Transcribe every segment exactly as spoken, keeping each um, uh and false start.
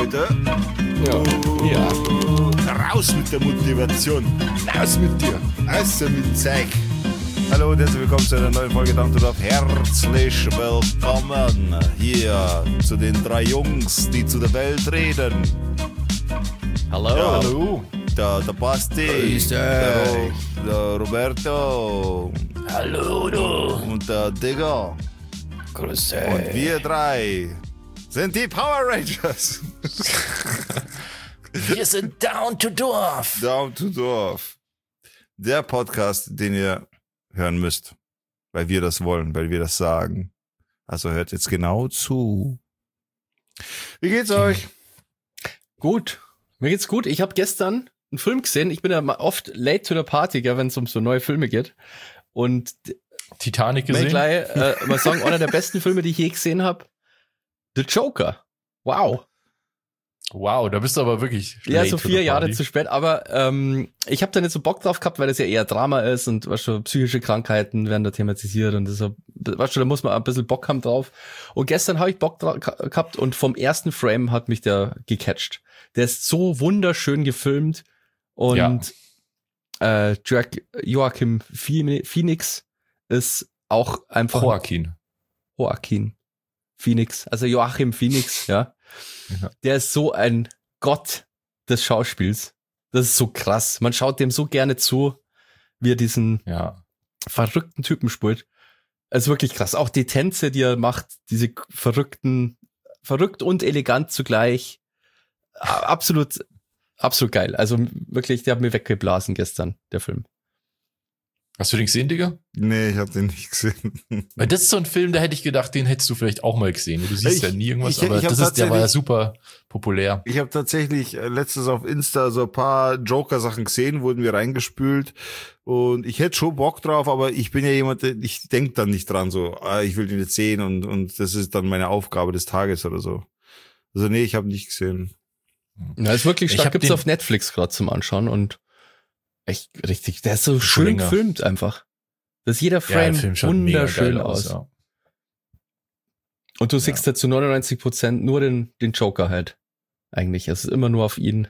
Leute. Ja. ja. Raus mit der Motivation. Raus mit dir. Raus mit Zeug. Hallo und herzlich willkommen zu einer neuen Folge Down to Dorf. Herzlich willkommen hier zu den drei Jungs, die zu der Welt reden. Hallo. Ja, Hallo. Der, der Basti, der, Ro, der Roberto. Hallo, du. Und der Digger. Grüße. Und wir drei sind die Power Rangers. Wir sind Down to Dorf. Down to Dorf. Der Podcast, den ihr hören müsst. Weil wir das wollen, weil wir das sagen. Also hört jetzt genau zu. Wie geht's euch? Gut. Mir geht's gut. Ich habe gestern einen Film gesehen. Ich bin ja oft late to the party, wenn es um so neue Filme geht. Und Titanic gesehen? Gleich, äh, mal sagen, einer der besten Filme, die ich je gesehen habe. The Joker. Wow. Wow, da bist du aber wirklich Ja, so vier Jahre zu spät. Aber ähm, ich habe da nicht so Bock drauf gehabt, weil das ja eher Drama ist und was schon psychische Krankheiten werden da thematisiert und deshalb, weißt du, da muss man ein bisschen Bock haben drauf. Und gestern habe ich Bock drauf gehabt und vom ersten Frame hat mich der gecatcht. Der ist so wunderschön gefilmt und ja. äh, Joaquin Phoenix ist auch einfach Joaquin. Joaquin Phoenix, also Joachim Phoenix, ja. ja. Der ist so ein Gott des Schauspiels. Das ist so krass. Man schaut dem so gerne zu, wie er diesen ja. verrückten Typen spielt. Es ist wirklich krass. Auch die Tänze, die er macht, diese verrückten, verrückt und elegant zugleich. Absolut, absolut geil. Also wirklich, der hat mir weggeblasen gestern, der Film. Hast du den gesehen, Digga? Nee, ich hab den nicht gesehen. Weil das ist so ein Film, da hätte ich gedacht, den hättest du vielleicht auch mal gesehen. Du siehst ich, ja nie irgendwas, ich, aber ich das ist, der war ja super populär. Ich habe tatsächlich letztens auf Insta so ein paar Joker-Sachen gesehen, wurden mir reingespült und ich hätte schon Bock drauf, aber ich bin ja jemand, ich denk dann nicht dran so, ah, ich will den jetzt sehen und und das ist dann meine Aufgabe des Tages oder so. Also nee, ich habe nicht gesehen. Ja, ist wirklich stark. Gibt's auf Netflix gerade zum Anschauen und echt richtig, der ist so schön gefilmt einfach. Das ist jeder Frame ja, wunderschön aus. aus. Ja. Und du siehst ja. da zu neunundneunzig Prozent nur den, den Joker halt. Eigentlich. Es ist immer nur auf ihn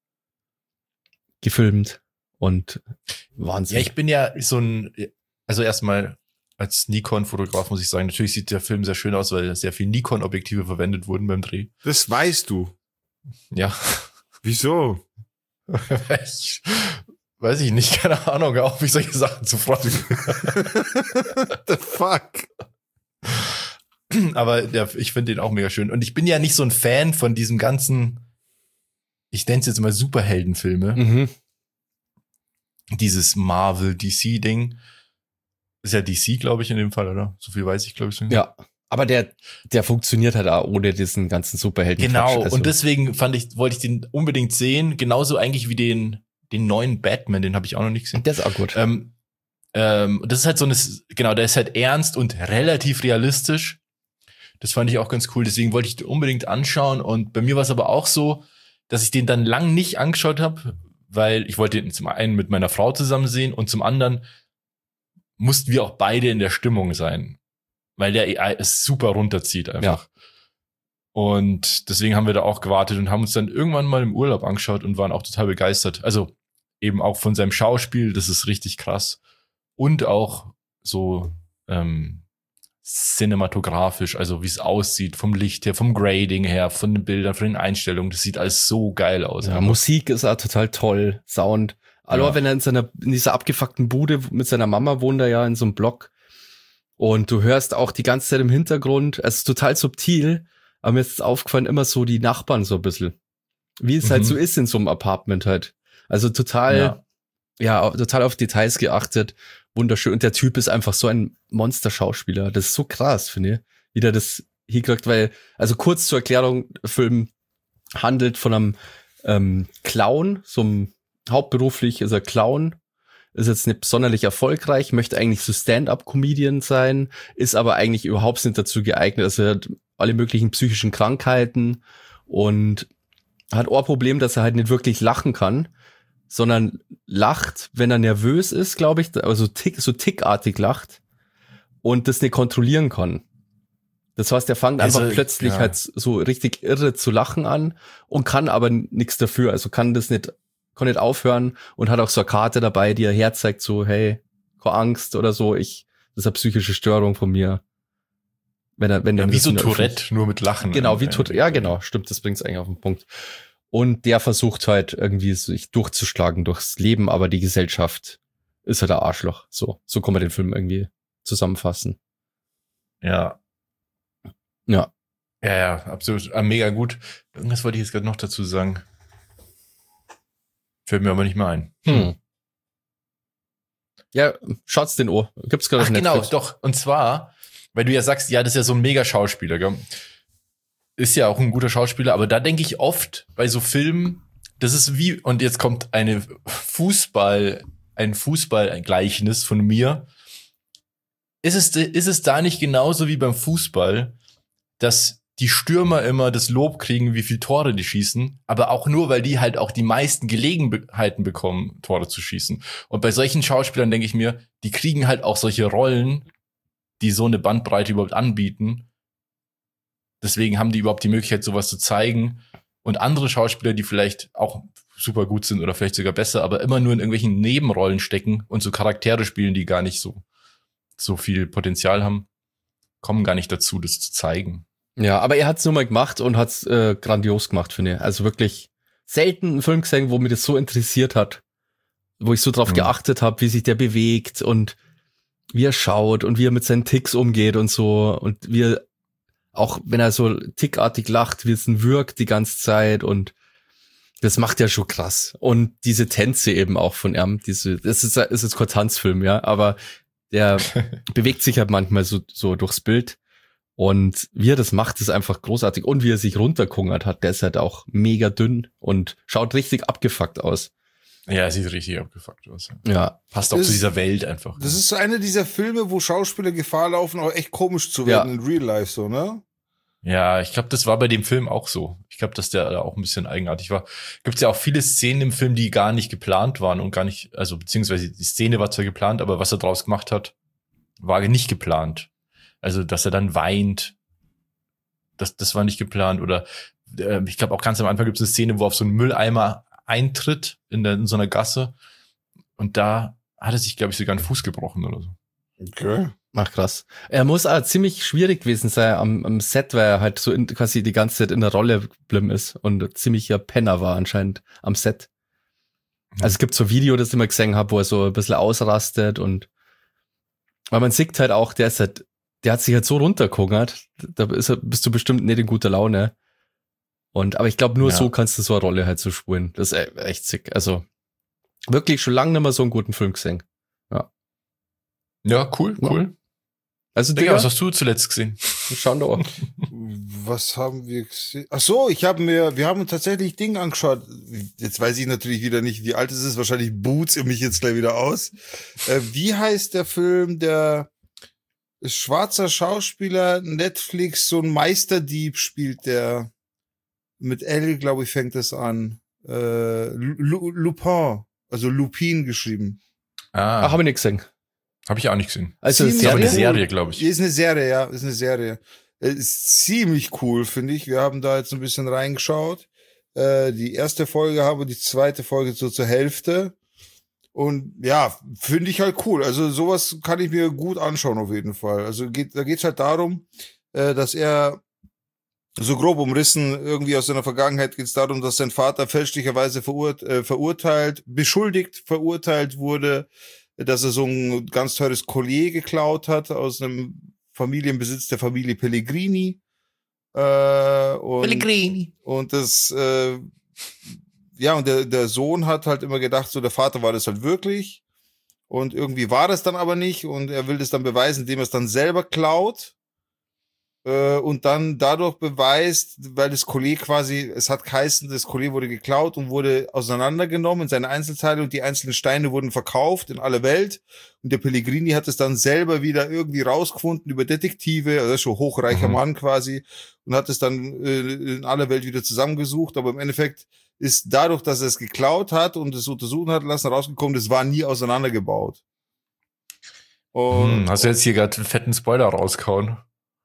gefilmt und Wahnsinn. Ja, ich bin ja so ein, also erstmal als Nikon-Fotograf muss ich sagen, natürlich sieht der Film sehr schön aus, weil sehr viel Nikon-Objektive verwendet wurden beim Dreh. Das weißt du. Ja. Wieso? ich, Weiß ich nicht, keine Ahnung, auf mich solche Sachen zu fragen. The fuck? Aber ja, ich finde den auch mega schön. Und ich bin ja nicht so ein Fan von diesem ganzen, ich nenne es jetzt mal Superheldenfilme. Mhm. Dieses Marvel-D C-Ding. Ist ja D C, glaube ich, in dem Fall, oder? So viel weiß ich, glaube ich. So. Ja, aber der der funktioniert halt auch ohne diesen ganzen Superhelden. Genau, also. Und deswegen fand ich, wollte ich den unbedingt sehen. Genauso eigentlich wie den Den neuen Batman, den habe ich auch noch nicht gesehen. Der ist auch gut. Ähm, ähm, das ist halt so eine, genau, der ist halt ernst und relativ realistisch. Das fand ich auch ganz cool. Deswegen wollte ich den unbedingt anschauen. Und bei mir war es aber auch so, dass ich den dann lang nicht angeschaut habe, weil ich wollte den zum einen mit meiner Frau zusammen sehen und zum anderen mussten wir auch beide in der Stimmung sein, weil der A I es super runterzieht einfach. Ja. Und deswegen haben wir da auch gewartet und haben uns dann irgendwann mal im Urlaub angeschaut und waren auch total begeistert. Also eben auch von seinem Schauspiel, das ist richtig krass. Und auch so ähm, cinematografisch, also wie es aussieht, vom Licht her, vom Grading her, von den Bildern, von den Einstellungen. Das sieht alles so geil aus. Ja, Musik ist auch total toll, Sound. Also ja. wenn er in seiner in dieser abgefuckten Bude mit seiner Mama wohnt, er ja in so einem Block. Und du hörst auch die ganze Zeit im Hintergrund, es ist total subtil, aber mir ist aufgefallen, immer so die Nachbarn so ein bisschen. Wie es mhm. halt so ist in so einem Apartment halt. Also total, ja. ja, total auf Details geachtet. Wunderschön. Und der Typ ist einfach so ein Monster-Schauspieler. Das ist so krass, finde ich. Wie der das hingekriegt, weil, also kurz zur Erklärung, der Film handelt von einem ähm, Clown, so einem hauptberuflich ist er Clown, ist jetzt nicht sonderlich erfolgreich, möchte eigentlich so Stand-up-Comedian sein, ist aber eigentlich überhaupt nicht dazu geeignet. Also er hat alle möglichen psychischen Krankheiten und hat auch ein Problem, dass er halt nicht wirklich lachen kann, sondern lacht, wenn er nervös ist, glaube ich, also tick, so tickartig lacht und das nicht kontrollieren kann. Das heißt, er fängt Also, einfach plötzlich ja. halt so richtig irre zu lachen an und kann aber nichts dafür. Also kann das nicht, kann nicht aufhören und hat auch so eine Karte dabei, die er herzeigt, so, hey, keine Angst oder so, ich, das ist eine psychische Störung von mir. Wenn er, wenn Ja, er wie das so in der Öffentlich- Tourette, nur mit Lachen. Genau, wie Ja, Tourette, ja genau, stimmt, das bringt's eigentlich auf den Punkt. Und der versucht halt irgendwie sich durchzuschlagen durchs Leben, aber die Gesellschaft ist halt ein Arschloch. So, so kann man den Film irgendwie zusammenfassen. Ja. Ja. Ja, ja, absolut. Ah, mega gut. Irgendwas wollte ich jetzt gerade noch dazu sagen. Fällt mir aber nicht mehr ein. Hm. Ja, schaut's den Ohr. Gibt's gerade Ach, auf genau, Netflix. doch. Und zwar, weil du ja sagst, ja, das ist ja so ein mega Schauspieler, gell? Ist ja auch ein guter Schauspieler, aber da denke ich oft bei so Filmen, das ist wie, und jetzt kommt eine Fußball, ein Fußballgleichnis von mir. Ist es, ist es da nicht genauso wie beim Fußball, dass die Stürmer immer das Lob kriegen, wie viel Tore die schießen, aber auch nur, weil die halt auch die meisten Gelegenheiten bekommen, Tore zu schießen. Und bei solchen Schauspielern denke ich mir, die kriegen halt auch solche Rollen, die so eine Bandbreite überhaupt anbieten. Deswegen haben die überhaupt die Möglichkeit, sowas zu zeigen. Und andere Schauspieler, die vielleicht auch super gut sind oder vielleicht sogar besser, aber immer nur in irgendwelchen Nebenrollen stecken und so Charaktere spielen, die gar nicht so, so viel Potenzial haben, kommen gar nicht dazu, das zu zeigen. Ja, aber er hat's nur mal gemacht und hat's äh, grandios gemacht, finde ich. Also wirklich selten einen Film gesehen, wo mich das so interessiert hat, wo ich so drauf Mhm. geachtet habe, wie sich der bewegt und wie er schaut und wie er mit seinen Ticks umgeht und so und wie er auch, wenn er so tickartig lacht, wie es ihn wirkt die ganze Zeit und das macht ja schon krass. Und diese Tänze eben auch von ihm, diese, das ist, ist jetzt kein Tanzfilm, ja, aber der bewegt sich halt manchmal so, so durchs Bild. Und wie er das macht, ist einfach großartig. Und wie er sich runterkungert hat, der ist halt auch mega dünn und schaut richtig abgefuckt aus. Ja, sieht richtig abgefuckt aus. Ja. Passt auch Das zu ist- dieser Welt einfach. Das ist so einer dieser Filme, wo Schauspieler Gefahr laufen, auch echt komisch zu werden Ja. in Real Life, so, ne? Ja, ich glaube, das war bei dem Film auch so. Ich glaube, dass der da auch ein bisschen eigenartig war. Gibt's ja auch viele Szenen im Film, die gar nicht geplant waren und gar nicht, also beziehungsweise die Szene war zwar geplant, aber was er draus gemacht hat, war nicht geplant. Also, dass er dann weint, das, das war nicht geplant. Oder äh, ich glaube auch ganz am Anfang gibt es eine Szene, wo er auf so einen Mülleimer eintritt in, der, in so einer Gasse und da hat er sich, glaube ich, sogar einen Fuß gebrochen oder so. Okay. Ach krass. Er muss auch ziemlich schwierig gewesen sein am, am Set, weil er halt so in, quasi die ganze Zeit in der Rolle geblieben ist und ziemlicher Penner war anscheinend am Set. Also es gibt so ein Video, das ich immer gesehen habe, wo er so ein bisschen ausrastet und weil man sieht halt auch, der ist halt, der hat sich halt so runtergehungert, da ist er, bist du bestimmt nicht in guter Laune. Und, aber ich glaube, nur Ja. so kannst du so eine Rolle halt so spielen. Das ist e- echt sick. Also wirklich schon lange nicht mehr so einen guten Film gesehen. Ja, cool, Ja. cool. Also Digga, Digga, was hast du zuletzt gesehen? schauen da auch. Was haben wir gesehen? Ach so, ich habe mir, wir haben tatsächlich Ding angeschaut. Jetzt weiß ich natürlich wieder nicht, wie alt es ist. Wahrscheinlich boots ihr mich jetzt gleich wieder aus. Äh, wie heißt der Film, der schwarzer Schauspieler, Netflix, so ein Meisterdieb spielt, der mit L, glaube ich, fängt das an. Äh, Lu- Lupin, also Lupin geschrieben. Ah, Ach, habe ich nicht gesehen. habe ich auch nicht gesehen. Also Ziemlich Ist aber eine cool. Serie, glaube ich. Ist eine Serie, ja, ist eine Serie. Äh, Ist ziemlich cool, finde ich. Wir haben da jetzt ein bisschen reingeschaut. Äh, die erste Folge haben wir, die zweite Folge so zur Hälfte. Und ja, finde ich halt cool. Also sowas kann ich mir gut anschauen auf jeden Fall. Also geht, da geht's halt darum, äh, dass er so grob umrissen, irgendwie aus seiner Vergangenheit geht es darum, dass sein Vater fälschlicherweise verurt, äh, verurteilt, beschuldigt, verurteilt wurde, dass er so ein ganz teures Collier geklaut hat aus einem Familienbesitz der Familie Pellegrini. Äh, und, Pellegrini. und das, äh, ja, und der, der Sohn hat halt immer gedacht, so der Vater war das halt wirklich. Und irgendwie war das dann aber nicht. Und er will das dann beweisen, indem er es dann selber klaut. Äh, und dann dadurch beweist, weil das Collier quasi, es hat geheißen, das Collier wurde geklaut und wurde auseinandergenommen in seine Einzelteile und die einzelnen Steine wurden verkauft in alle Welt. Und der Pellegrini hat es dann selber wieder irgendwie rausgefunden über Detektive, also schon hochreicher Mhm. Mann quasi, und hat es dann äh, in aller Welt wieder zusammengesucht. Aber im Endeffekt ist dadurch, dass er es geklaut hat und es untersuchen hat lassen, rausgekommen, das war nie auseinandergebaut. Und Hm, hast du jetzt hier gerade einen fetten Spoiler rausgehauen?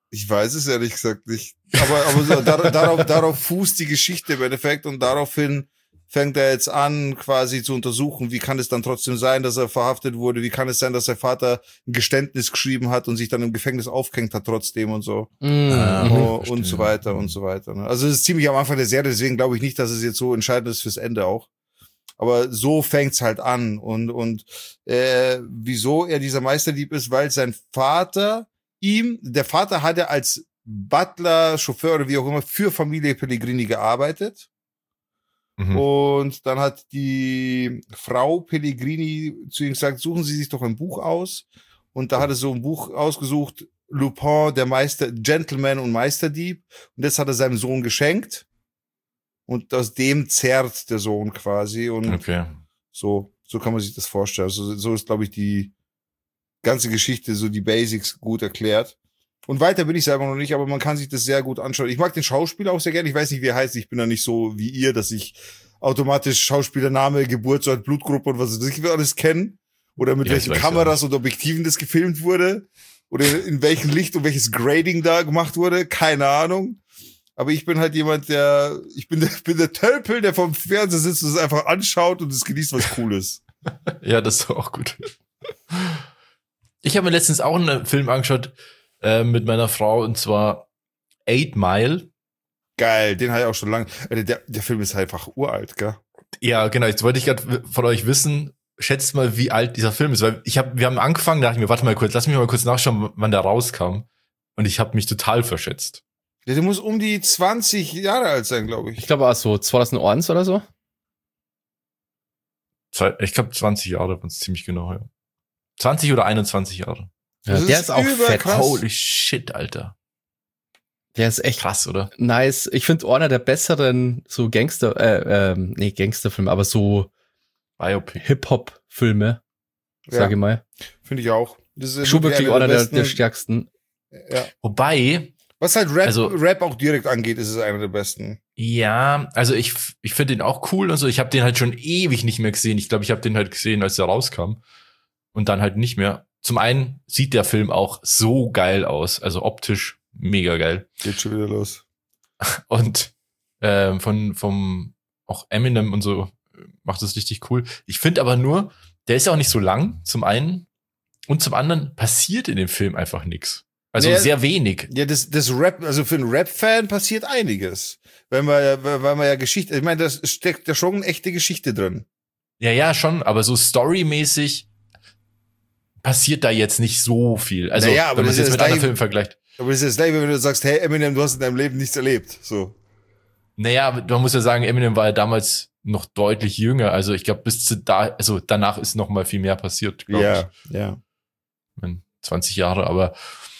Ich weiß es ehrlich gesagt nicht. Aber, aber so, dar, darauf, darauf fußt die Geschichte im Endeffekt und daraufhin fängt er jetzt an, quasi zu untersuchen, wie kann es dann trotzdem sein, dass er verhaftet wurde, wie kann es sein, dass sein Vater ein Geständnis geschrieben hat und sich dann im Gefängnis aufgehängt hat trotzdem und so. Mhm. Oh, und so weiter und so weiter. Also es ist ziemlich am Anfang der Serie, deswegen glaube ich nicht, dass es jetzt so entscheidend ist fürs Ende auch. Aber so fängt's halt an. Und, und äh, wieso er dieser Meisterdieb ist, weil sein Vater ihm, der Vater hat er als Butler, Chauffeur oder wie auch immer für Familie Pellegrini gearbeitet. Mhm. Und dann hat die Frau Pellegrini zu ihm gesagt, suchen Sie sich doch ein Buch aus. Und da hat er so ein Buch ausgesucht, Lupin, der Meister, Gentleman und Meisterdieb. Und das hat er seinem Sohn geschenkt. Und aus dem zerrt der Sohn quasi. Und okay. so, so kann man sich das vorstellen. Also, so ist, glaube ich, die ganze Geschichte, so die Basics gut erklärt. Und weiter bin ich selber noch nicht, aber man kann sich das sehr gut anschauen. Ich mag den Schauspieler auch sehr gerne. Ich weiß nicht, wie er heißt. Ich bin da nicht so wie ihr, dass ich automatisch Schauspielername, Geburtsort, Blutgruppe und was weiß ich alles kenne. Oder mit ja, welchen Kameras und Objektiven das gefilmt wurde. Oder in welchem Licht und welches Grading da gemacht wurde. Keine Ahnung. Aber ich bin halt jemand, der, ich bin der, bin der Tölpel, der vom Fernseher sitzt und es einfach anschaut und es genießt, was Cooles. Ja, das ist auch gut. Ich habe mir letztens auch einen Film angeschaut, äh, mit meiner Frau, und zwar Eight Mile. Geil, den habe ich auch schon lange. Der, der Film ist halt einfach uralt, gell? Ja, genau. Jetzt wollte ich gerade von euch wissen, schätzt mal, wie alt dieser Film ist. Weil ich hab, wir haben angefangen, da dachte ich mir, warte mal kurz, lass mich mal kurz nachschauen, wann der rauskam. Und ich habe mich total verschätzt. Ja, der muss um die zwanzig Jahre alt sein, glaube ich. Ich glaube auch so zweitausendeins oder so. Ich glaube zwanzig Jahre, wenn es ziemlich genau, ja. zwanzig oder einundzwanzig Jahre. Ja, der ist, ist auch fett. Krass. Holy shit, Alter. Der ist echt krass, oder? Nice. Ich finde einer der besseren so Gangster, äh, ähm, nee, Gangsterfilme, aber so Hip-Hop-Filme, sage ja, ich mal. Finde ich auch. Das ist schon wirklich einer der, der stärksten. Ja. Wobei, was halt Rap, also, Rap auch direkt angeht, ist es einer der besten. Ja, also ich, ich finde den auch cool und so. Ich habe den halt schon ewig nicht mehr gesehen. Ich glaube, ich habe den halt gesehen, als er rauskam. Und dann halt nicht mehr. Zum einen sieht der Film auch so geil aus. Also optisch mega geil. Geht schon wieder los. Und ähm, von vom auch Eminem und so macht das richtig cool. Ich finde aber nur, der ist ja auch nicht so lang, zum einen. Und zum anderen passiert in dem Film einfach nichts. Also ja, sehr wenig. Ja, das, das Rap, also für einen Rap-Fan passiert einiges. Weil man ja, weil man ja Geschichte, ich meine, da steckt ja schon eine echte Geschichte drin. Ja, ja, schon, aber so storymäßig passiert da jetzt nicht so viel. Also, naja, aber wenn man es jetzt mit anderen Filmen Filmen vergleicht. Aber das ist das Gleiche, wenn du sagst, hey, Eminem, du hast in deinem Leben nichts erlebt, so. Naja, man muss ja sagen, Eminem war ja damals noch deutlich jünger. Also, ich glaube, bis zu da, also danach ist noch mal viel mehr passiert, glaube ja, ich. Ja, ja. zwanzig Jahre, aber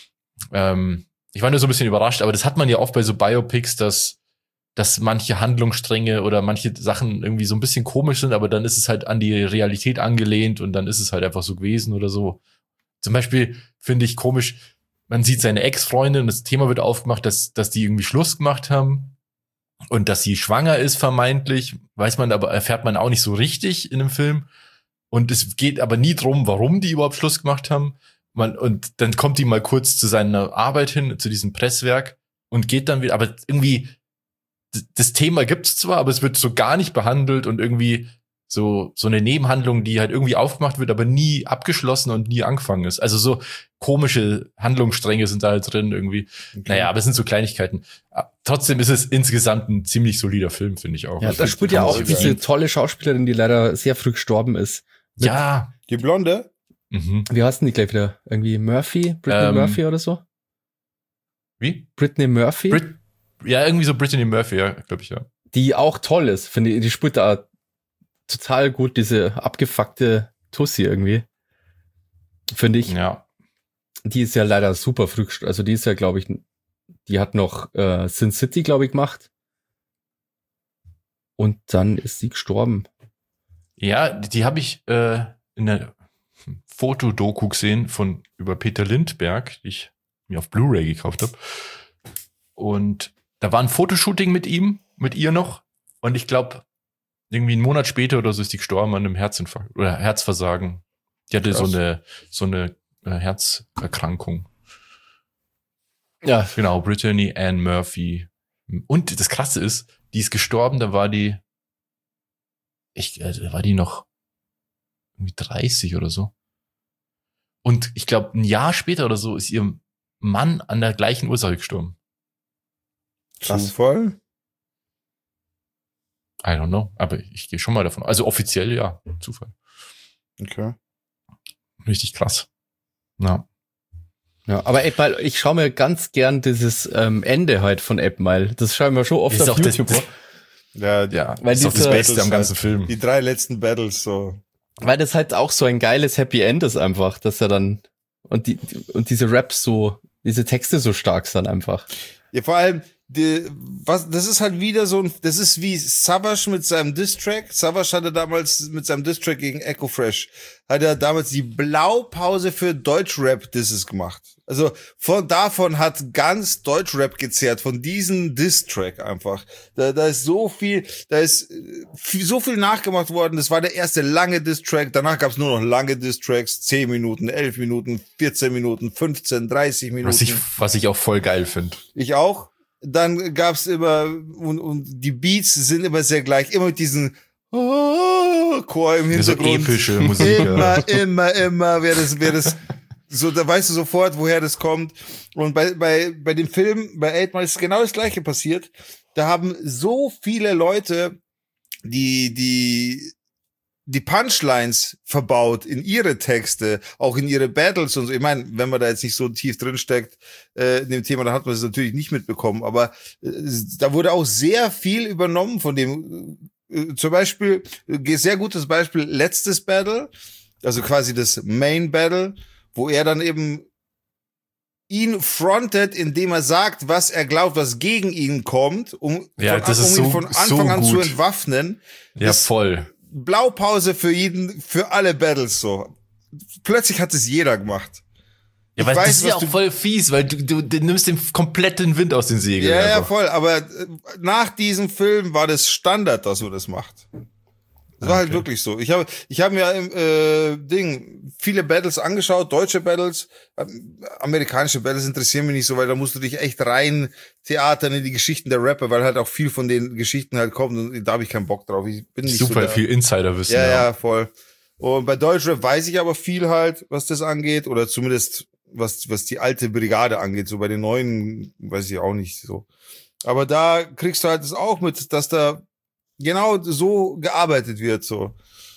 ähm, ich war nur so ein bisschen überrascht, aber das hat man ja oft bei so Biopics, dass, dass manche Handlungsstränge oder manche Sachen irgendwie so ein bisschen komisch sind, aber dann ist es halt an die Realität angelehnt und dann ist es halt einfach so gewesen oder so. Zum Beispiel finde ich komisch, man sieht seine Ex-Freundin, das Thema wird aufgemacht, dass, dass die irgendwie Schluss gemacht haben und dass sie schwanger ist vermeintlich, weiß man aber, erfährt man auch nicht so richtig in dem Film. Und es geht aber nie drum, warum die überhaupt Schluss gemacht haben. Man, und dann kommt die mal kurz zu seiner Arbeit hin, zu diesem Presswerk und geht dann wieder. Aber irgendwie, das Thema gibt's zwar, aber es wird so gar nicht behandelt und irgendwie so so eine Nebenhandlung, die halt irgendwie aufgemacht wird, aber nie abgeschlossen und nie angefangen ist. Also so komische Handlungsstränge sind da halt drin irgendwie. Okay. Naja, aber es sind so Kleinigkeiten. Trotzdem ist es insgesamt ein ziemlich solider Film, finde ich auch. Ja, da spielt ja auch diese tolle Schauspielerin, die leider sehr früh gestorben ist. Ja. Die Blonde? Mhm. Wie heißt denn die gleich wieder? Irgendwie Murphy? Brittany ähm, Murphy oder so? Wie? Brittany Murphy? Brit- ja, irgendwie so Brittany Murphy, ja, glaube ich, ja. Die auch toll ist, finde ich. Die spielt da total gut, diese abgefuckte Tussi irgendwie. Finde ich. Ja. Die ist ja leider super früh, also die ist ja, glaube ich, die hat noch äh, Sin City, glaube ich, gemacht. Und dann ist sie gestorben. Ja, die, die habe ich äh, in der Fotodoku gesehen von über Peter Lindbergh, die ich mir auf Blu-ray gekauft habe. Und da war ein Fotoshooting mit ihm, mit ihr noch. Und ich glaube, irgendwie einen Monat später oder so ist die gestorben an einem Herzinfarkt oder Herzversagen. Die hatte Krass. so eine so eine äh, Herzerkrankung. Ja, Genau, Brittany Ann Murphy. Und das Krasse ist, die ist gestorben, da war die, ich, äh, da war die noch irgendwie dreißig oder so. Und ich glaube, ein Jahr später oder so ist ihr Mann an der gleichen Ursache gestorben. Zufall? I don't know, aber ich gehe schon mal davon. Also offiziell ja, Zufall. Okay. Richtig krass. Ja. ja, aber Eight Mile, ich schaue mir ganz gern dieses ähm, Ende halt von Eight Mile. Das schauen wir schon oft Ist auf auch das- YouTube. das- Ja, Ja, Weil ist doch das dieser- Beste am ganzen Film. die drei letzten Battles so. Weil das halt auch so ein geiles Happy End ist einfach, dass er dann und die und diese Raps so, diese Texte so stark sind einfach. Ja, vor allem, die, was, das ist halt wieder so ein, das ist wie Savage mit seinem Diss-Track. Savage hatte damals mit seinem Diss-Track gegen Echo Fresh, hat er damals die Blaupause für Deutschrap-Disses gemacht. Also von davon hat ganz Deutschrap gezehrt, von diesem Diss-Track einfach. Da, da ist so viel, da ist äh, viel, so viel nachgemacht worden. Das war der erste lange Diss-Track. Danach gab es nur noch lange Diss-Tracks. zehn Minuten, elf Minuten, vierzehn Minuten, fünfzehn, dreißig Minuten. Was ich, was ich auch voll geil finde. Ich auch. Dann gab's immer, und, und die Beats sind immer sehr gleich, immer mit diesen oh, Chor im So Hintergrund. epische Musik. ja. Immer, immer, immer, wer das, wer das, so, da weißt du sofort, woher das kommt. Und bei, bei, bei dem Film, bei Eight Mile ist genau das Gleiche passiert. Da haben so viele Leute, die, die, die Punchlines verbaut in ihre Texte, auch in ihre Battles und so. Ich meine, wenn man da jetzt nicht so tief drin steckt äh, in dem Thema, dann hat man es natürlich nicht mitbekommen. Aber äh, da wurde auch sehr viel übernommen von dem. Äh, zum Beispiel, äh, sehr gutes Beispiel, letztes Battle, also quasi das Main Battle, wo er dann eben ihn frontet, indem er sagt, was er glaubt, was gegen ihn kommt, um, Ja, von, das um ist ihn so- von Anfang so an zu gut. entwaffnen. Ja, Das- voll. Blaupause für jeden, für alle Battles so. Plötzlich hat es jeder gemacht. Ja, Ich weil weiß, das ist ja was auch du- voll fies, weil du, du, du nimmst den kompletten Wind aus den Segeln. Ja, ja, einfach. voll. Aber äh, nach diesem Film war das Standard, dass man das macht. Das war halt Okay. wirklich so. Ich habe, ich habe mir im äh, Ding viele Battles angeschaut, deutsche Battles, ähm, amerikanische Battles interessieren mich nicht so, weil da musst du dich echt rein theatern in die Geschichten der Rapper, weil halt auch viel von den Geschichten halt kommt und da habe ich keinen Bock drauf. Ich bin nicht Super so der, viel Insiderwissen. Ja, ja, voll. Und bei Deutschrap weiß ich aber viel halt, was das angeht, oder zumindest was was die alte Brigade angeht. So bei den neuen weiß ich auch nicht so. Aber da kriegst du halt das auch mit, dass da genau so gearbeitet wird. So,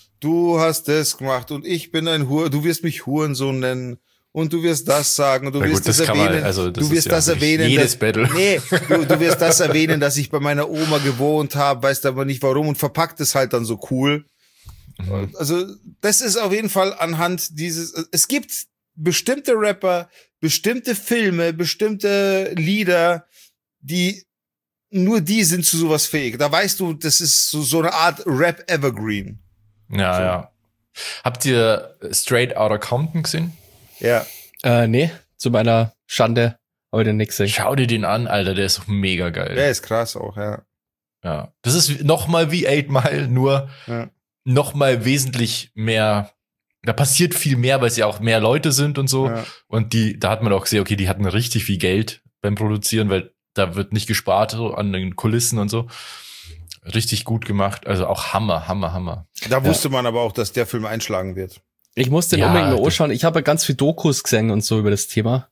du hast das gemacht und ich bin ein Hure. Du wirst mich Hurensohn nennen und du wirst das sagen und du Na wirst gut, das das kann man- erwähnen. also das du ist wirst ja das wirklich erwähnen. jedes dass, Battle. Nee, du, du wirst das erwähnen, dass ich bei meiner Oma gewohnt habe, weißt aber nicht warum und verpackt es halt dann so cool. Mhm. Also das ist auf jeden Fall anhand dieses, es gibt bestimmte Rapper, bestimmte Filme, bestimmte Lieder, die nur die sind zu sowas fähig. Da weißt du, das ist so, so eine Art Rap-Evergreen. Ja, So. ja. Habt ihr Straight Outta Compton gesehen? Ja. Äh, nee, zu meiner Schande habe ich den nix gesehen. Schau dir den an, Alter, der ist doch mega geil. Der ist krass auch, ja. Ja. Das ist noch mal wie Eight Mile, nur Ja. noch mal wesentlich mehr. Da passiert viel mehr, weil es ja auch mehr Leute sind und so. Ja. Und die, da hat man auch gesehen, okay, die hatten richtig viel Geld beim Produzieren, weil da wird nicht gespart so an den Kulissen und so. Richtig gut gemacht. Also auch Hammer, Hammer, Hammer. Da wusste man aber auch, dass der Film einschlagen wird. Ich muss den Ja, unbedingt mal das- anschauen. Ich habe ja ganz viel Dokus gesehen und so über das Thema.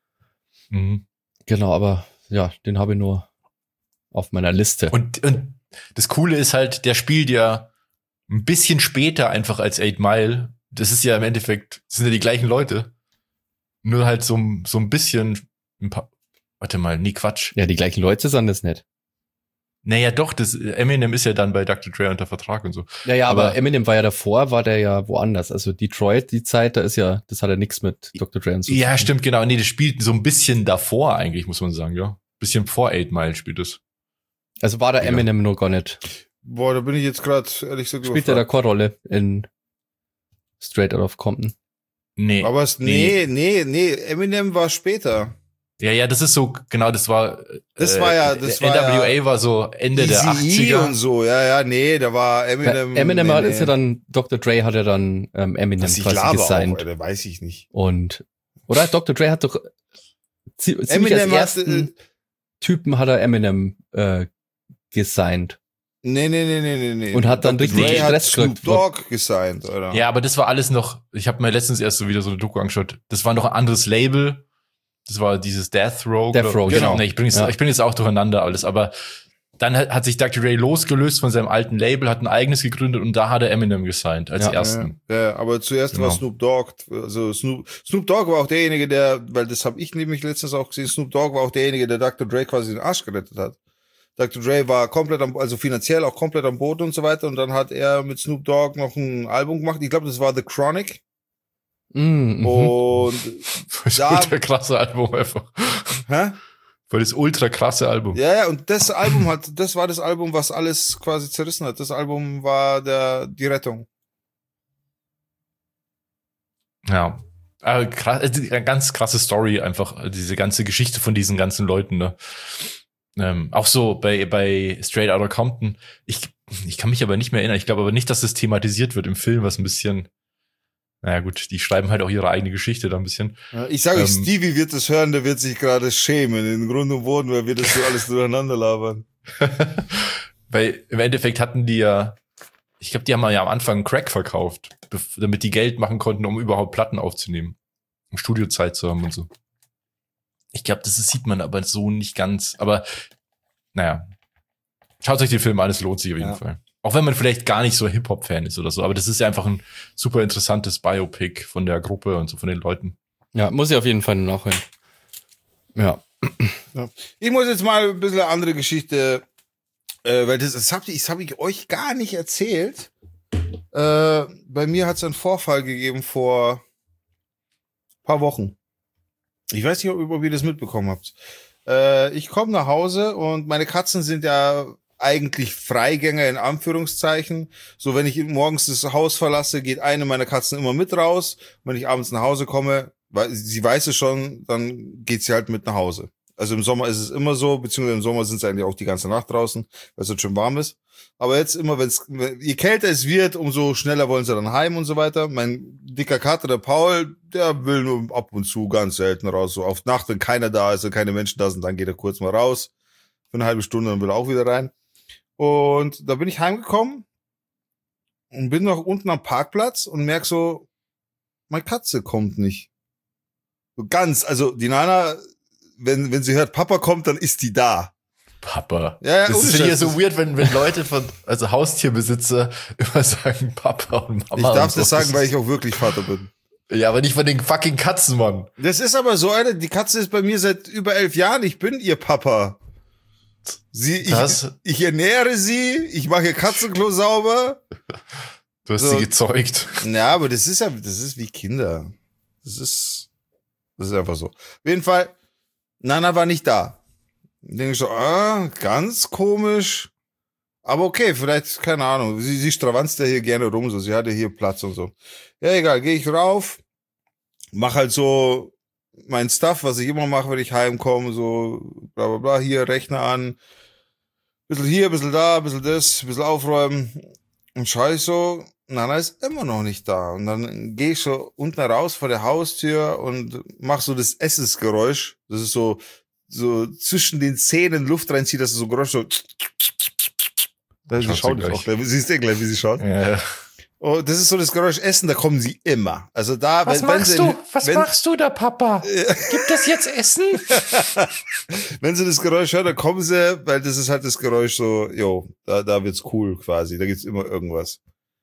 Mhm. Genau, aber ja, den habe ich nur auf meiner Liste. Und, und das Coole ist halt, der spielt ja ein bisschen später einfach als Eight Mile. Das ist ja im Endeffekt, das sind ja die gleichen Leute. Nur halt so, so ein bisschen, ein paar, warte mal, nee, Quatsch. Ja, die gleichen Leute sind das nicht. Naja, doch, das, Eminem ist ja dann bei Doktor Dre unter Vertrag und so. Ja, ja, aber, Aber- Eminem war ja davor, war der ja woanders. Also Detroit, die Zeit, da ist ja, das hat ja nichts mit Doktor Dre und so. Ja, zu tun. stimmt, genau. Nee, das spielt so ein bisschen davor eigentlich, muss man sagen, ja. Bisschen vor Eight Mile spielt es. Also war der Ja. Eminem nur gar nicht. Boah, da bin ich jetzt gerade ehrlich gesagt Spielt er da überfragt. keine Rolle in Straight Outta Compton? Nee. Aber es, nee, nee, nee, Eminem war später. Ja, ja, das ist so, genau, das war, Das war ja- das war N W A ja war so Ende der Eazy-E achtziger. und so, ja, ja, nee, da war Eminem. Ja, Eminem nee, hat, nee. ist ja dann, Doktor Dre hat ja dann ähm, Eminem Was ich quasi glaube auch, gesigned. Alter, weiß ich nicht. Und, oder Doktor Dre hat doch zie- ziemlich als Eminem ersten hat, äh, Typen hat er Eminem äh, gesigned. Nee, nee, nee, nee, nee, nee. Und hat dann Doktor richtig Dre hat Stress Snoop gekriegt. Dogg gesigned, oder? Ja, aber das war alles noch, ich habe mir letztens erst so wieder so eine Doku angeschaut, das war noch ein anderes Label, das war dieses Death Row. Death Row, genau. genau. Nee, ich bringe jetzt, Ja. ich bring jetzt auch durcheinander alles, aber dann hat, hat sich Doktor Dre losgelöst von seinem alten Label, hat ein eigenes gegründet und da hat er Eminem gesigned als Ja. ersten. Ja, ja, aber zuerst Genau. war Snoop Dogg, also Snoop, Snoop Dogg war auch derjenige, der, weil das habe ich nämlich letztens auch gesehen, Snoop Dogg war auch derjenige, der Doktor Dre quasi den Arsch gerettet hat. Doktor Dre war komplett am, also finanziell auch komplett am Boden und so weiter und dann hat er mit Snoop Dogg noch ein Album gemacht, ich glaube, das war The Chronic Mm, mhm. und, Das Ja. ultra krasse Album einfach. hä? Voll das ultra krasse Album. Ja, ja, und das Album hat, das war das Album, was alles quasi zerrissen hat. Das Album war der, die Rettung. Ja. Aber krass, also die- eine ganz krasse Story einfach, diese ganze Geschichte von diesen ganzen Leuten, ne? Ähm, auch so bei, bei Straight Outta Compton. Ich, ich kann mich aber nicht mehr erinnern. Ich glaube aber nicht, dass das thematisiert wird im Film, was ein bisschen, naja gut, die schreiben halt auch ihre eigene Geschichte da ein bisschen. Ja, ich sage euch, Ähm. Stevie wird das hören, der wird sich gerade schämen, in Grund und Boden, weil wir das so alles durcheinander labern. Weil im Endeffekt hatten die ja, ich glaube, die haben ja am Anfang Crack verkauft, bef- damit die Geld machen konnten, um überhaupt Platten aufzunehmen. Um Studiozeit zu haben und so. Ich glaube, das ist- sieht man aber so nicht ganz. Aber naja, schaut euch den Film an, es lohnt sich auf jeden Ja. Fall. Auch wenn man vielleicht gar nicht so Hip-Hop-Fan ist oder so. Aber das ist ja einfach ein super interessantes Biopic von der Gruppe und so von den Leuten. Ja, muss ich auf jeden Fall nachhören. Ja. Ich muss jetzt mal ein bisschen eine andere Geschichte, äh, weil das, das habe ich, das hab ich euch gar nicht erzählt. Äh, bei mir hat es einen Vorfall gegeben vor paar Wochen. Ich weiß nicht, ob, ob ihr das mitbekommen habt. Äh, ich komme nach Hause und meine Katzen sind ja eigentlich Freigänger in Anführungszeichen. So, wenn ich morgens das Haus verlasse, geht eine meiner Katzen immer mit raus. Wenn ich abends nach Hause komme, weil sie weiß es schon, dann geht sie halt mit nach Hause. Also im Sommer ist es immer so, beziehungsweise im Sommer sind sie eigentlich auch die ganze Nacht draußen, weil es halt schön warm ist. Aber jetzt immer, wenn es, je kälter es wird, umso schneller wollen sie dann heim und so weiter. Mein dicker Kater, der Paul, der will nur ab und zu ganz selten raus. So auf Nacht, wenn keiner da ist und keine Menschen da sind, dann geht er kurz mal raus. Für eine halbe Stunde, dann will er auch wieder rein. Und da bin ich heimgekommen und bin noch unten am Parkplatz und merk so, meine Katze kommt nicht. So ganz, also die Nana, wenn, wenn sie hört, Papa kommt, dann ist die da. Papa. Ja, ja, das ohne ist ja Scheiß. so weird, wenn, wenn Leute von, also Haustierbesitzer immer sagen Papa und Mama. Ich darf und so. das sagen, weil ich auch wirklich Vater bin. Ja, aber nicht von den fucking Katzen, Mann. Das ist aber so eine, die Katze ist bei mir seit über elf Jahren, ich bin ihr Papa. Sie, ich, Das- ich ernähre sie, ich mache ihr Katzenklo sauber. Du hast So. sie gezeugt. Ja, aber das ist ja, das ist wie Kinder. Das ist, das ist einfach so. Auf jeden Fall, Nana war nicht da. Denke ich so, ah, ganz komisch. Aber okay, vielleicht, keine Ahnung, sie, sie stravanzt ja hier gerne rum, so, sie hatte hier Platz und so. Ja, egal, gehe ich rauf, mach halt so mein Stuff, was ich immer mache, wenn ich heimkomme, so, bla, bla, bla, hier, Rechner an, bisschen hier, bisschen da, bisschen das, bisschen aufräumen und schau ich so, Nana ist immer noch nicht da. Und dann gehe ich so unten raus vor der Haustür und mach so das Essensgeräusch, das ist so, so zwischen den Zähnen Luft reinzieht, das ist so Geräusch, so, da sie Schaut sie schaut jetzt gleich. auch gleich, siehst du gleich, wie sie schaut. Ja. Oh, das ist so das Geräusch Essen, da kommen sie immer. Also da, wenn, wenn sie, Was wenn, machst du da, Papa? Gibt es jetzt Essen? wenn sie das Geräusch hört, dann kommen sie, weil das ist halt das Geräusch so, jo, da, da wird's cool quasi, da gibt's immer irgendwas.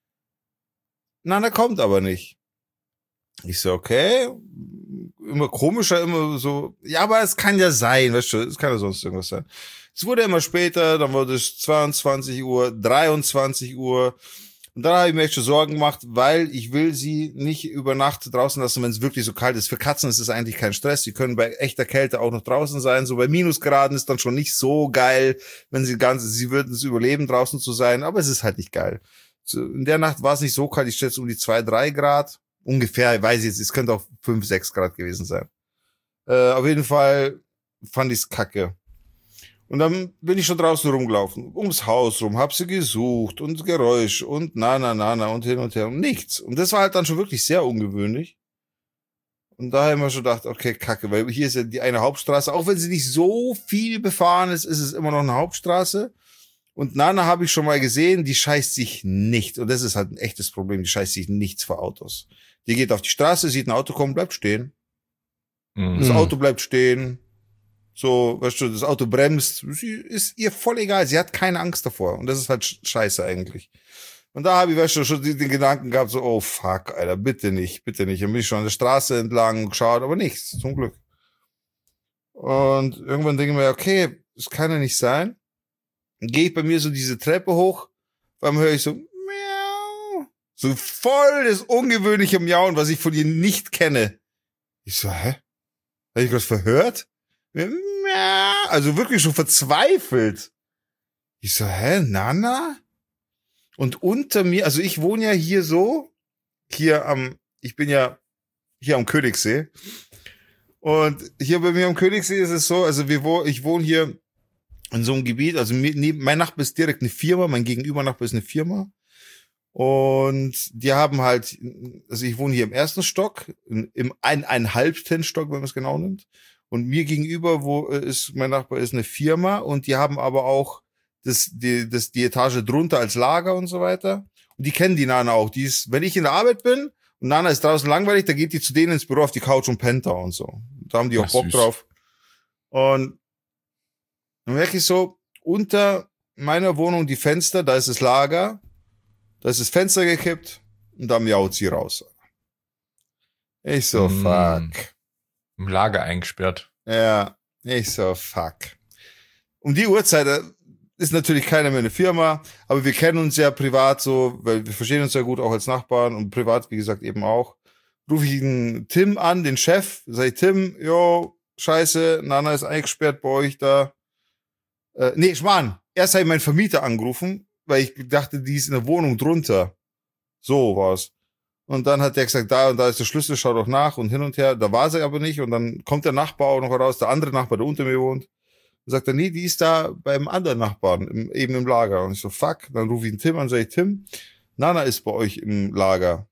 Nana kommt aber nicht. Ich so, okay, immer komischer, immer so, ja, aber es kann ja sein, weißt du, es kann ja sonst irgendwas sein. Es wurde immer später, dann wurde es zweiundzwanzig Uhr, dreiundzwanzig Uhr. Und dann habe ich mir echt schon Sorgen gemacht, weil ich will sie nicht über Nacht draußen lassen, wenn es wirklich so kalt ist. Für Katzen ist es eigentlich kein Stress. Die können bei echter Kälte auch noch draußen sein. So bei Minusgraden ist dann schon nicht so geil, wenn sie ganz, sie würden es überleben, draußen zu sein. Aber es ist halt nicht geil. So, in der Nacht war es nicht so kalt. Ich schätze um die zwei, drei Grad. Ungefähr, ich weiß jetzt, es könnte auch fünf, sechs Grad gewesen sein. Äh, auf jeden Fall fand ich's kacke. Und dann bin ich schon draußen rumgelaufen, ums Haus rum, hab sie gesucht und Geräusch und na, na, na, na und hin und her und nichts. Und das war halt dann schon wirklich sehr ungewöhnlich. Und da haben wir schon gedacht, okay, kacke, weil hier ist ja die eine Hauptstraße, auch wenn sie nicht so viel befahren ist, ist es immer noch eine Hauptstraße. Und Nana habe ich schon mal gesehen, die scheißt sich nicht. Und das ist halt ein echtes Problem, die scheißt sich nichts vor Autos. Die geht auf die Straße, sieht ein Auto kommen, bleibt stehen. Mhm. Das Auto bleibt stehen. So, weißt du, das Auto bremst. Sie ist ihr voll egal, sie hat keine Angst davor. Und das ist halt scheiße eigentlich. Und da habe ich, weißt du, schon den Gedanken gehabt, so, oh fuck, Alter, bitte nicht, bitte nicht. Dann bin ich schon an der Straße entlang geschaut, aber nichts, zum Glück. Und irgendwann denke ich mir, okay, das kann ja nicht sein. Dann gehe ich bei mir so diese Treppe hoch, beim höre ich so, miau, so voll das ungewöhnliche Miauen, was ich von ihr nicht kenne. Ich so, hä? Habe ich was verhört? Miau, also wirklich schon verzweifelt. Ich so, hä, Nana? Und unter mir, also ich wohne ja hier so, hier am, ich bin ja hier am Königssee. Und hier bei mir am Königssee ist es so, also wir wo, ich wohne hier in so einem Gebiet, also neben, mein Nachbar ist direkt eine Firma, mein Gegenüber-Nachbar ist eine Firma. Und die haben halt, also ich wohne hier im ersten Stock, im eineinhalbten Stock, wenn man es genau nimmt. Und mir gegenüber, wo ist, mein Nachbar ist eine Firma und die haben aber auch das, die, das, die Etage drunter als Lager und so weiter. Und die kennen die Nana auch. Die ist, wenn ich in der Arbeit bin und Nana ist draußen langweilig, da geht die zu denen ins Büro auf die Couch und pennt da und so. Da haben die auch Ach, Bock süß. drauf. Und dann merke ich so, unter meiner Wohnung die Fenster, da ist das Lager, da ist das Fenster gekippt und da miaut sie raus. Ich so, mm. fuck. Im Lager eingesperrt. Ja, ich so, fuck. Um die Uhrzeit ist natürlich keiner mehr eine Firma, aber wir kennen uns ja privat so, weil wir verstehen uns ja gut auch als Nachbarn und privat, wie gesagt, eben auch. Rufe ich den Tim an, den Chef, sag ich, Tim, jo, scheiße, Nana ist eingesperrt bei euch da. Äh, nee, Schmarrn, erst habe ich meinen Vermieter angerufen, weil ich dachte, die ist in der Wohnung drunter. So war's. Und dann hat der gesagt, da und da ist der Schlüssel, schau doch nach und hin und her. Da war sie aber nicht und dann kommt der Nachbar auch noch raus, der andere Nachbar, der unter mir wohnt. Und sagt er, nee, die ist da beim anderen Nachbarn, im, eben im Lager. Und ich so, fuck. Dann rufe ich den Tim an, sag ich, Tim, Nana ist bei euch im Lager.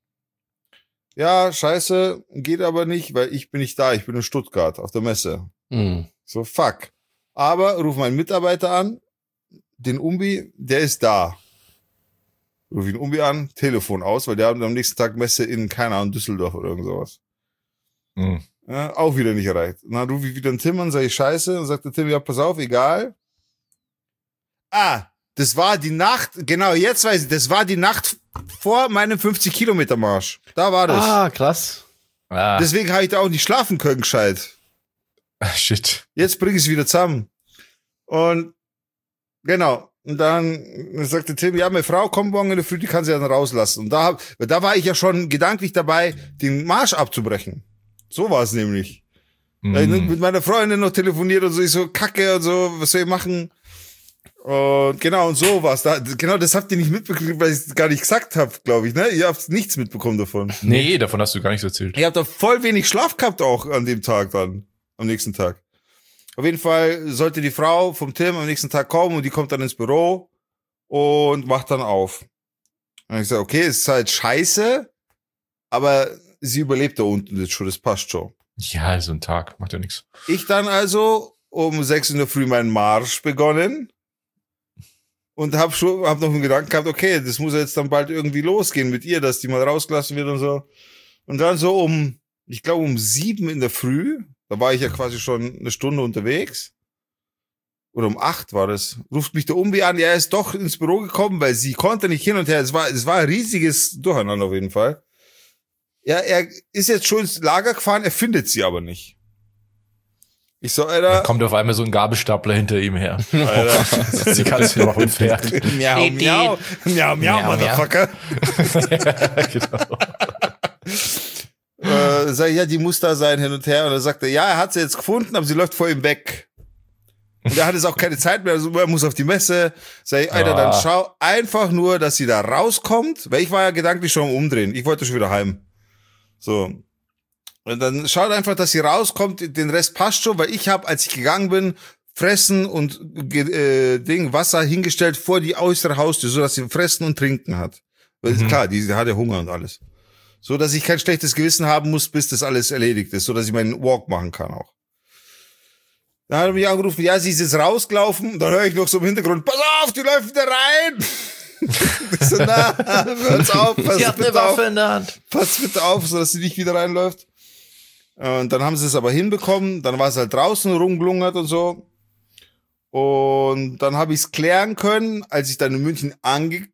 Ja, scheiße, geht aber nicht, weil ich bin nicht da, ich bin in Stuttgart auf der Messe. Mhm. So, fuck. Aber ruf meinen Mitarbeiter an, den Umbi, der ist da. Ruf ihn Umbi an, Telefon aus, weil der hat am nächsten Tag Messe in, keine Ahnung, Düsseldorf oder irgend sowas. Mhm. Ja, auch wieder nicht erreicht. Und dann rufe ich wieder einen Tim an, sage ich scheiße. Und sagt der Tim, ja, pass auf, egal. Ah, das war die Nacht, genau, jetzt weiß ich, das war die Nacht vor meinem fünfzig Kilometer Marsch. Da war das. Ah, krass. Ah. Deswegen habe ich da auch nicht schlafen können, gescheit. Ah, shit. Jetzt bringe ich es wieder zusammen. Und, genau. Und dann sagte Tim, ja, meine Frau kommt morgen in der Früh, die kann sie dann rauslassen. Und da, hab, da war ich ja schon gedanklich dabei, den Marsch abzubrechen. So war es nämlich. Mm. Ich mit meiner Freundin noch telefoniert und so, ich so, kacke und so, was soll ich machen? Und genau, und so war's. Da, genau, das habt ihr nicht mitbekommen, weil ich es gar nicht gesagt habe, glaube ich, ne? Ihr habt nichts mitbekommen davon. Nee, davon hast du gar nichts erzählt. Ihr habt da voll wenig Schlaf gehabt auch an dem Tag dann, am nächsten Tag. Auf jeden Fall sollte die Frau vom Tim am nächsten Tag kommen und die kommt dann ins Büro und macht dann auf. Und ich sage, okay, es ist halt scheiße, aber sie überlebt da unten jetzt schon, das passt schon. Ja, so ein Tag, macht ja nichts. Ich dann also um sechs in der Früh meinen Marsch begonnen und hab schon, hab noch einen Gedanken gehabt, okay, das muss jetzt dann bald irgendwie losgehen mit ihr, dass die mal rausgelassen wird und so. Und dann so um, ich glaube um sieben in der Früh, da war ich ja quasi schon eine Stunde unterwegs. Oder um acht war das. Ruft mich der Umbi an, er ist doch ins Büro gekommen, weil sie konnte nicht hin und her. Es war, es war ein riesiges Durcheinander auf jeden Fall. Ja, er ist jetzt schon ins Lager gefahren, er findet sie aber nicht. Ich so, Alter. Da kommt auf einmal so ein Gabelstapler hinter ihm her. Alter. Sie kann es noch und fährt. Miau, miau, miau, miau, Motherfucker. Ja, genau. Äh, sag ich, ja, die muss da sein, hin und her. Und dann sagt er, ja, er hat sie jetzt gefunden, aber sie läuft vor ihm weg. Und er hat jetzt auch keine Zeit mehr, also er muss auf die Messe. Sag ich, Alter, dann schau einfach nur, dass sie da rauskommt, weil ich war ja gedanklich schon am Umdrehen. Ich wollte schon wieder heim. So. Und dann schaut einfach, dass sie rauskommt, den Rest passt schon, weil ich habe, als ich gegangen bin, Fressen und äh, Ding, Wasser hingestellt vor die äußere Haustür, so dass sie fressen und trinken hat. Weil mhm. klar, die, die hat ja Hunger und alles. So, dass ich kein schlechtes Gewissen haben muss, bis das alles erledigt ist, so dass ich meinen Walk machen kann auch. Dann hat er mich angerufen, ja, sie ist jetzt rausgelaufen. Dann höre ich noch so im Hintergrund, pass auf, die läuft wieder rein. Ich so, na, hör's auf, pass Sie hat eine Waffe in der Hand. Pass bitte auf, so dass sie nicht wieder reinläuft. Und dann haben sie es aber hinbekommen. Dann war es halt draußen rumgelungert und so. Und dann habe ich es klären können, als ich dann in München ange...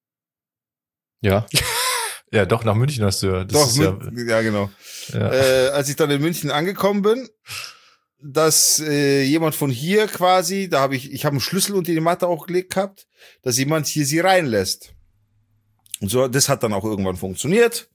Ja. Ja, doch, nach München hast du ja. Das Doch, ist Mün- ja, genau. ja, ja. Äh, als ich dann in München angekommen bin, dass äh, jemand von hier quasi, da habe ich, ich habe einen Schlüssel unter die Matte auch gelegt gehabt, dass jemand hier sie reinlässt. Und so, das hat dann auch irgendwann funktioniert.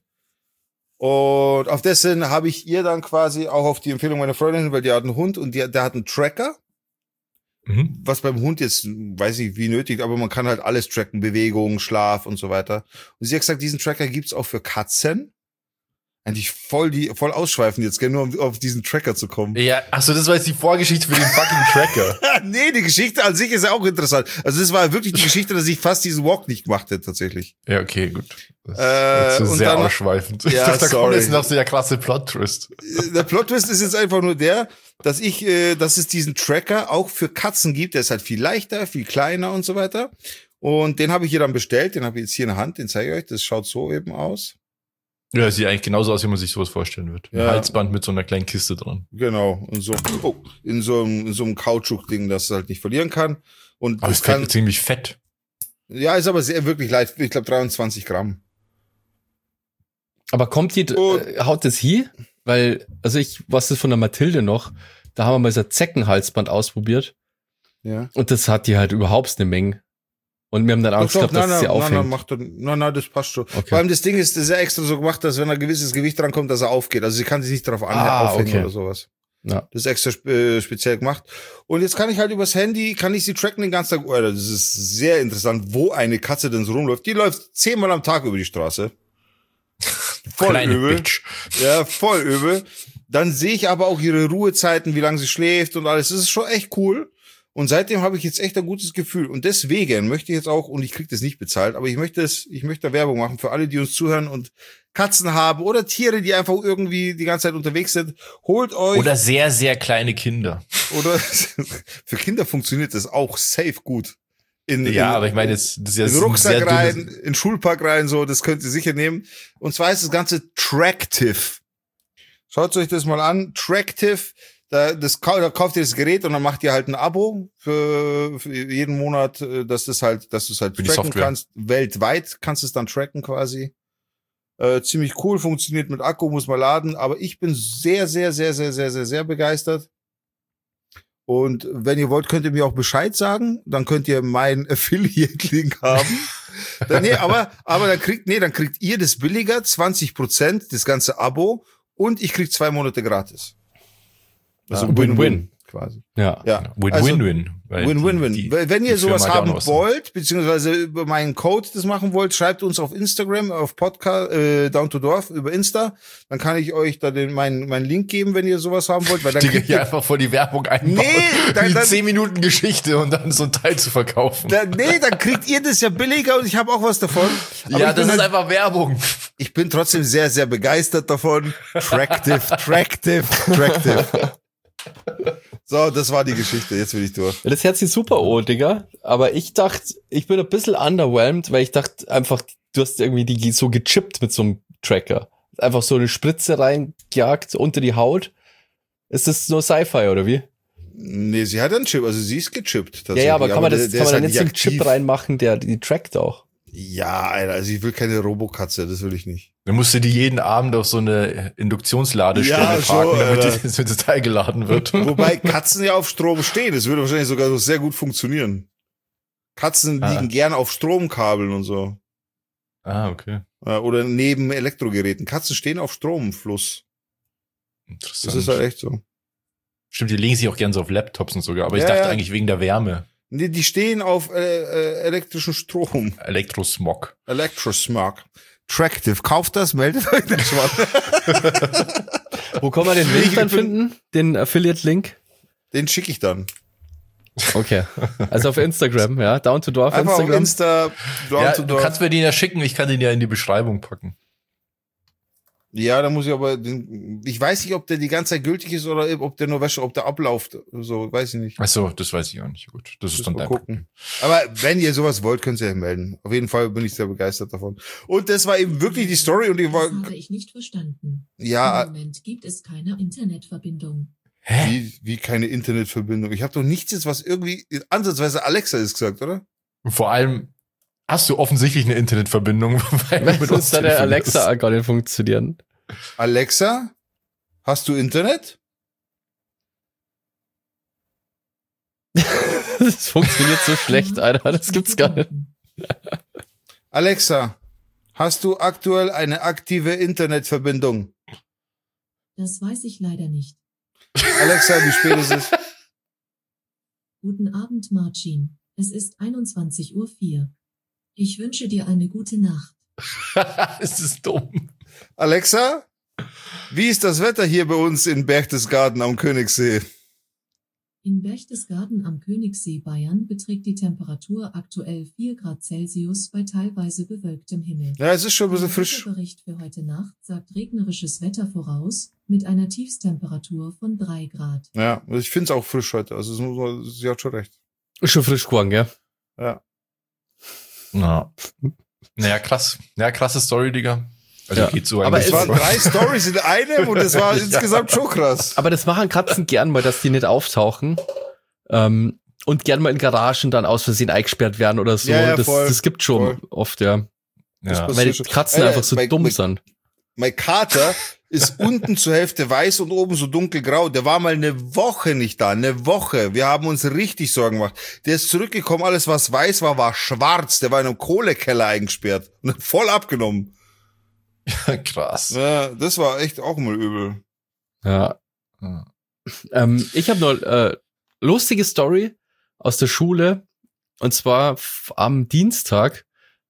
Und auf dessen habe ich ihr dann quasi auch auf die Empfehlung meiner Freundin, weil die hat einen Hund und die, der hat einen Tracker. Mhm. Was beim Hund jetzt, weiß ich wie nötig, aber man kann halt alles tracken, Bewegung, Schlaf und so weiter. Und sie hat gesagt, diesen Tracker gibt's auch für Katzen. Eigentlich voll die, voll ausschweifend jetzt, gell, nur um auf diesen Tracker zu kommen. Ja, ach so, das war jetzt die Vorgeschichte für den fucking Tracker. Nee, die Geschichte an sich ist ja auch interessant. Also das war wirklich die Geschichte, dass ich fast diesen Walk nicht gemacht hätte, tatsächlich. Ja, okay, gut. Das Äh, ist und sehr dann- ausschweifend. Ja, Ich dachte, da kommt sorry. jetzt noch so der klasse Plot-Twist. Der Plot-Twist ist jetzt einfach nur der, dass ich, äh, dass es diesen Tracker auch für Katzen gibt. Der ist halt viel leichter, viel kleiner und so weiter. Und den habe ich hier dann bestellt. Den habe ich jetzt hier in der Hand. Den zeige ich euch. Das schaut so eben aus. Ja, sieht eigentlich genauso aus, wie man sich sowas vorstellen wird. Ein Ja. Halsband mit so einer kleinen Kiste dran. Genau. Und so, oh, in so einem, in so einem Kautschuk-Ding, das es halt nicht verlieren kann. Und Aber es es kann, ist ziemlich fett. ja, ist aber sehr, wirklich leicht. Ich glaube dreiundzwanzig Gramm. Aber kommt die, Und- äh, haut das hier? Weil, also ich, was das von der Mathilde noch, da haben wir mal so ein Zeckenhalsband ausprobiert Ja. und das hat die halt überhaupt eine Menge. Und wir haben dann Angst gehabt, dass nein, es sie nein, nein, aufhängt. nein, macht er, nein, nein, das passt schon. Okay. Vor allem das Ding ist, das ist ja extra so gemacht, dass wenn ein gewisses Gewicht drankommt, dass er aufgeht. Also sie kann sich nicht darauf an, Ah, aufhängen okay. oder sowas. Ja. Das ist extra spe äh, speziell gemacht. Und jetzt kann ich halt übers Handy, kann ich sie tracken den ganzen Tag. Oh, das ist sehr interessant, wo eine Katze denn so rumläuft. Die läuft zehnmal am Tag über die Straße. Voll Kleine übel. Bitch. Ja, voll übel. Dann sehe ich aber auch ihre Ruhezeiten, wie lange sie schläft und alles. Das ist schon echt cool. Und seitdem habe ich jetzt echt ein gutes Gefühl. Und deswegen möchte ich jetzt auch, und ich kriege das nicht bezahlt, aber ich möchte es, ich möchte da Werbung machen für alle, die uns zuhören und Katzen haben oder Tiere, die einfach irgendwie die ganze Zeit unterwegs sind. Holt euch. Oder sehr, sehr kleine Kinder. Oder für Kinder funktioniert das auch safe gut. In, Ja, in, aber ich meine, jetzt, das ist ja in den ein Rucksack sehr rein, dünnes- in den Schulpark rein, so, das könnt ihr sicher nehmen. Und zwar ist das Ganze Tractive. Schaut euch das mal an. Tractive, da, das, kau- da kauft ihr das Gerät und dann macht ihr halt ein Abo für, für jeden Monat, äh, dass das halt, dass du es halt Für die tracken Software. kannst. Weltweit kannst du es dann tracken quasi. Äh, ziemlich cool, funktioniert mit Akku, muss man laden, aber ich bin sehr, sehr, sehr, sehr, sehr, sehr, sehr begeistert. Und wenn ihr wollt, könnt ihr mir auch Bescheid sagen. Dann könnt ihr meinen Affiliate-Link haben. dann, nee, aber, aber dann kriegt, nee, dann kriegt ihr das billiger, zwanzig Prozent, das ganze Abo. Und ich krieg zwei Monate gratis. Also Ja, Win-Win. quasi. Ja. Ja. Win-win-win. weil Win-win-win. die- Wenn wenn die ihr sowas Firma hat ja auch haben noch was wollt, beziehungsweise über meinen Code das machen wollt, schreibt uns auf Instagram, auf Podcast, äh, Down to Dorf, über Insta. Dann kann ich euch da den, meinen, meinen Link geben, wenn ihr sowas haben wollt, weil dann Die kriegt hier ihr, einfach vor die Werbung einbauen. Nee, dann- wie dann- zehn Minuten Geschichte und dann so ein Teil zu verkaufen. dann, nee, dann kriegt ihr das ja billiger und ich habe auch was davon. Aber ja, ich bin das ist halt, einfach Werbung. ich bin trotzdem sehr, sehr begeistert davon. Tractive, Tractive, Tractive. So, das war die Geschichte. Jetzt bin ich durch. Ja, das hört sich super an, Digga. Aber ich dachte, ich bin ein bisschen underwhelmed, weil ich dachte einfach, du hast irgendwie die so gechippt mit so einem Tracker. Einfach so eine Spritze reingejagt unter die Haut. Ist das nur Sci-Fi oder wie? Nee, sie hat einen Chip, also sie ist gechippt. Ja, Tatsächlich. ja, aber kann man der- das, der kann ist man da halt nicht so einen aktiv. Chip reinmachen, der die trackt auch? Ja, Alter, also ich will keine Robokatze, das will ich nicht. Dann musst du die jeden Abend auf so eine Induktionsladestelle Ja, parken, so, damit Alter. die- damit das Teil geladen wird. Wobei Katzen ja auf Strom stehen, das würde wahrscheinlich sogar sehr gut funktionieren. Katzen Ah. liegen gern auf Stromkabeln und so. Ah, okay. Äh, Oder neben Elektrogeräten. Katzen stehen auf Stromfluss. Interessant. Das ist halt echt so. Stimmt, die legen sich auch gern so auf Laptops und sogar, aber ich Ja, dachte ja. eigentlich wegen der Wärme. Nee, die stehen auf äh, äh, elektrischen Strom. Elektrosmog. Electrosmog. Tractive. Kauft das, meldet euch nicht mal. Wo kann man den Link Ich dann bin- finden? Den Affiliate-Link? Den schicke ich dann. Okay. Also auf Instagram, ja. Down to Dorf Einfach auf Instagram. Insta. Down Ja, to du Dorf. kannst mir den ja schicken, ich kann den ja in die Beschreibung packen. Ja, da muss ich aber, den, ich weiß nicht, ob der die ganze Zeit gültig ist oder ob der nur Wäsche, ob der abläuft. So, weiß ich nicht. Ach so, das weiß ich auch nicht. Gut, das ist dann mal dein gucken. Aber wenn ihr sowas wollt, könnt ihr ja melden. Auf jeden Fall bin ich sehr begeistert davon. Und das war eben wirklich die Story und ich war. Das habe ich nicht verstanden. Ja. Im Moment gibt es keine Internetverbindung. Hä? Wie, wie keine Internetverbindung? Ich habe doch nichts jetzt, was irgendwie ansatzweise Alexa ist gesagt, oder? Vor allem hast du offensichtlich eine Internetverbindung, weil Wenn mit uns deine Alexa gar nicht funktionieren. Alexa, hast du Internet? Das funktioniert so schlecht, Alter. Das gibt's gar nicht. Alexa, hast du aktuell eine aktive Internetverbindung? Das weiß ich leider nicht. Alexa, wie spät ist es? Guten Abend, Marcin. Es ist einundzwanzig Uhr vier. Ich wünsche dir eine gute Nacht. Es ist dumm. Alexa, wie ist das Wetter hier bei uns in Berchtesgaden am Königssee? In Berchtesgaden am Königssee Bayern beträgt die Temperatur aktuell vier Grad Celsius bei teilweise bewölktem Himmel. Ja, es ist schon ein bisschen Der frisch. Wetterbericht für heute Nacht sagt regnerisches Wetter voraus, mit einer Tiefstemperatur von drei Grad. Ja, ich finde es auch frisch heute. Also es muss man, sie hat schon recht. Ist schon frisch geworden, gell? Ja. Ja. Naja, krass. Ja, krasse Story, Digga. Also Ja. geht so Aber eigentlich. Es waren drei Stories in einem und es war insgesamt schon krass. Aber das machen Katzen gern mal, dass die nicht auftauchen. Ähm, und gern mal in Garagen dann aus Versehen eingesperrt werden oder so. Ja, ja, das, voll. das gibt schon Voll. oft, ja. Ja. Das Weil die schon. Katzen Alter, einfach so mein- dumm mein- sind. Mein Kater ist unten zur Hälfte weiß und oben so dunkelgrau. Der war mal eine Woche nicht da, eine Woche. Wir haben uns richtig Sorgen gemacht. Der ist zurückgekommen, alles was weiß war, war schwarz. Der war in einem Kohlekeller eingesperrt und hat voll abgenommen. Krass. Ja, das war echt auch mal übel. Ja. Ja. Ähm, ich habe noch äh, lustige Story aus der Schule. Und zwar f- am Dienstag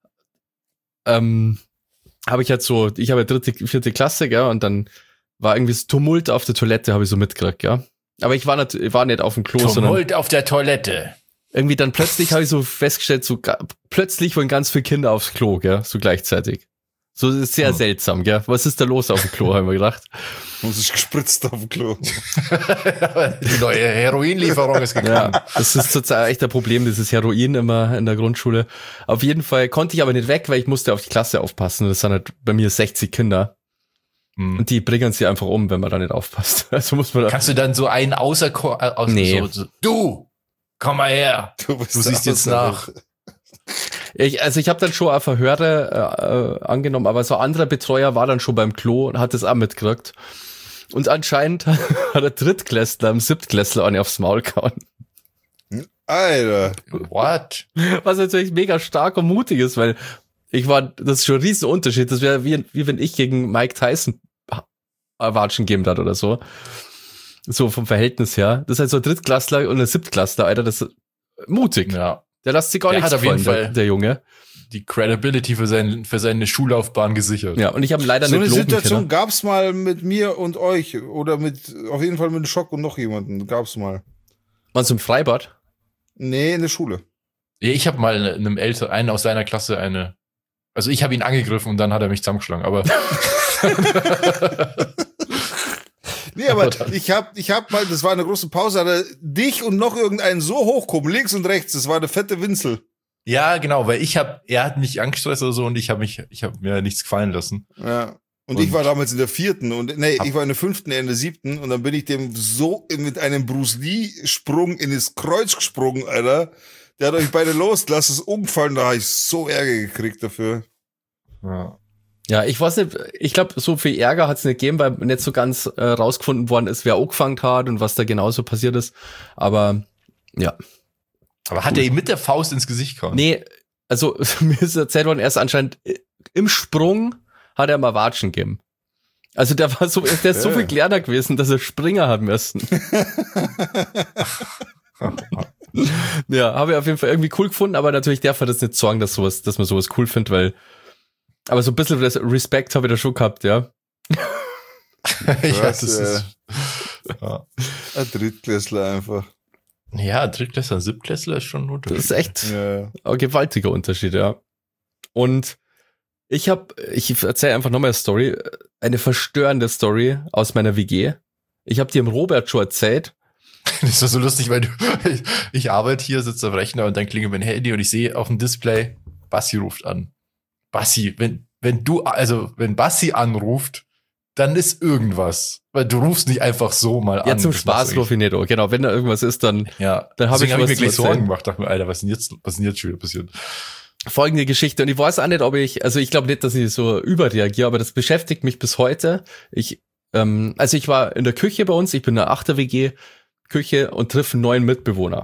ähm, habe ich halt so, ich habe ja dritte, vierte Klasse, gell, und dann war irgendwie so Tumult auf der Toilette, habe ich so mitgekriegt, ja. Aber ich war nicht, ich war nicht auf dem Klo, sondern Tumult auf der Toilette. irgendwie dann plötzlich habe ich so festgestellt, so ga- plötzlich wollen ganz viele Kinder aufs Klo, gell, so gleichzeitig. So ist sehr Hm. seltsam, gell. Was ist da los auf dem Klo, haben wir gedacht. Und sich gespritzt auf dem Klo. Die neue Heroinlieferung ist gekommen. Ja, das ist zurzeit echt ein Problem, dieses Heroin immer in der Grundschule. Auf jeden Fall konnte ich aber nicht weg, weil ich musste auf die Klasse aufpassen. Das sind halt bei mir sechzig Kinder. Hm. Und die bringen sie einfach um, wenn man da nicht aufpasst. Also muss man da. Kannst du dann so einen außer, äh, aus, Nee. so, so, du, komm mal her. bist Du siehst jetzt nach. Ich, also ich habe dann schon auch Verhöre äh, angenommen, aber so ein anderer Betreuer war dann schon beim Klo und hat das auch mitgekriegt. Und anscheinend hat der Drittklässler am Siebtklässler eine aufs Maul gehauen. Alter. What? Was natürlich mega stark und mutig ist, weil ich war, das ist schon ein riesen Unterschied. Das wäre wie, wie wenn ich gegen Mike Tyson Watschen geben hat oder so. So vom Verhältnis her. Das ist halt so ein Drittklässler und ein Siebtklässler, Alter, das ist mutig. Ja. Der lässt sich gar Der nichts hat auf jeden gefallen, der, Fall- der Junge. Die Credibility für, sein, für seine Schullaufbahn gesichert. Ja, und ich habe leider So nicht eine loben Situation können. gab's mal mit mir und euch. Oder mit, auf jeden Fall mit Schock und noch jemanden. Gab's mal. Meinst du im Freibad? Nee, in der Schule. Ich habe mal einem Älteren, einen aus seiner Klasse eine, also ich habe ihn angegriffen und dann hat er mich zusammengeschlagen, aber Nee, aber ich hab, ich hab mal, das war eine große Pause, hat er dich und noch irgendeinen so hochkommen, links und rechts. Das war eine fette Winzel. ja, genau, weil ich habe, er hat mich angestresst oder so und ich habe mich, ich habe mir nichts gefallen lassen. Ja. Und, Und- ich war damals in der vierten und nee, ich war in der fünften, er in der siebten und dann bin ich dem so mit einem Bruce Lee Sprung in das Kreuz gesprungen, Alter. Der hat euch beide losgelassen, ist umgefallen, da habe ich so Ärger gekriegt dafür. Ja. Ja, ich weiß nicht, ich glaube, so viel Ärger hat es nicht gegeben, weil nicht so ganz äh, rausgefunden worden ist, wer angefangen hat und was da genauso passiert ist. Aber ja. Aber hat er ihm mit der Faust ins Gesicht gehauen? Nee, also mir ist erzählt worden, er ist anscheinend äh, im Sprung hat er mal Watschen gegeben. Also der war so, der ist so viel kleiner gewesen, dass er Springer haben müssen. Ja, habe ich auf jeden Fall irgendwie cool gefunden, aber natürlich darf er das nicht sagen, dass sowas, dass man sowas cool findet, weil aber so ein bisschen Respekt habe ich da schon gehabt, ja. ja, Krass, das ist, ja. Ein Drittklässler einfach. Ja, Drittklässler und Siebtklässler ist schon ein Das Unterschied. ist echt Ja. ein gewaltiger Unterschied, ja. Und Ich habe, ich erzähle einfach nochmal eine Story, eine verstörende Story aus meiner W G. Ich habe dir im Robert schon erzählt. Das ist so lustig, weil du, ich, ich arbeite hier, sitze am Rechner und dann klingelt mein Handy und ich sehe auf dem Display, Bassi ruft an. Bassi, wenn, wenn du, also wenn Bassi anruft, dann ist irgendwas. Weil du rufst nicht einfach so mal an. Ja, zum Spaß ruf ich nicht an. Genau, wenn da irgendwas ist, dann, ja, dann habe ich, hab ich mir gleich erzählen. Sorgen gemacht. Dachte mir, Alter, was ist denn jetzt, was ist denn jetzt schon wieder passiert? Folgende Geschichte. Und ich weiß auch nicht, ob ich, also ich glaube nicht, dass ich so überreagiere, aber das beschäftigt mich bis heute. Ich, ähm, also ich war in der Küche bei uns, ich bin in der achter W G, Küche und treffe einen neuen Mitbewohner.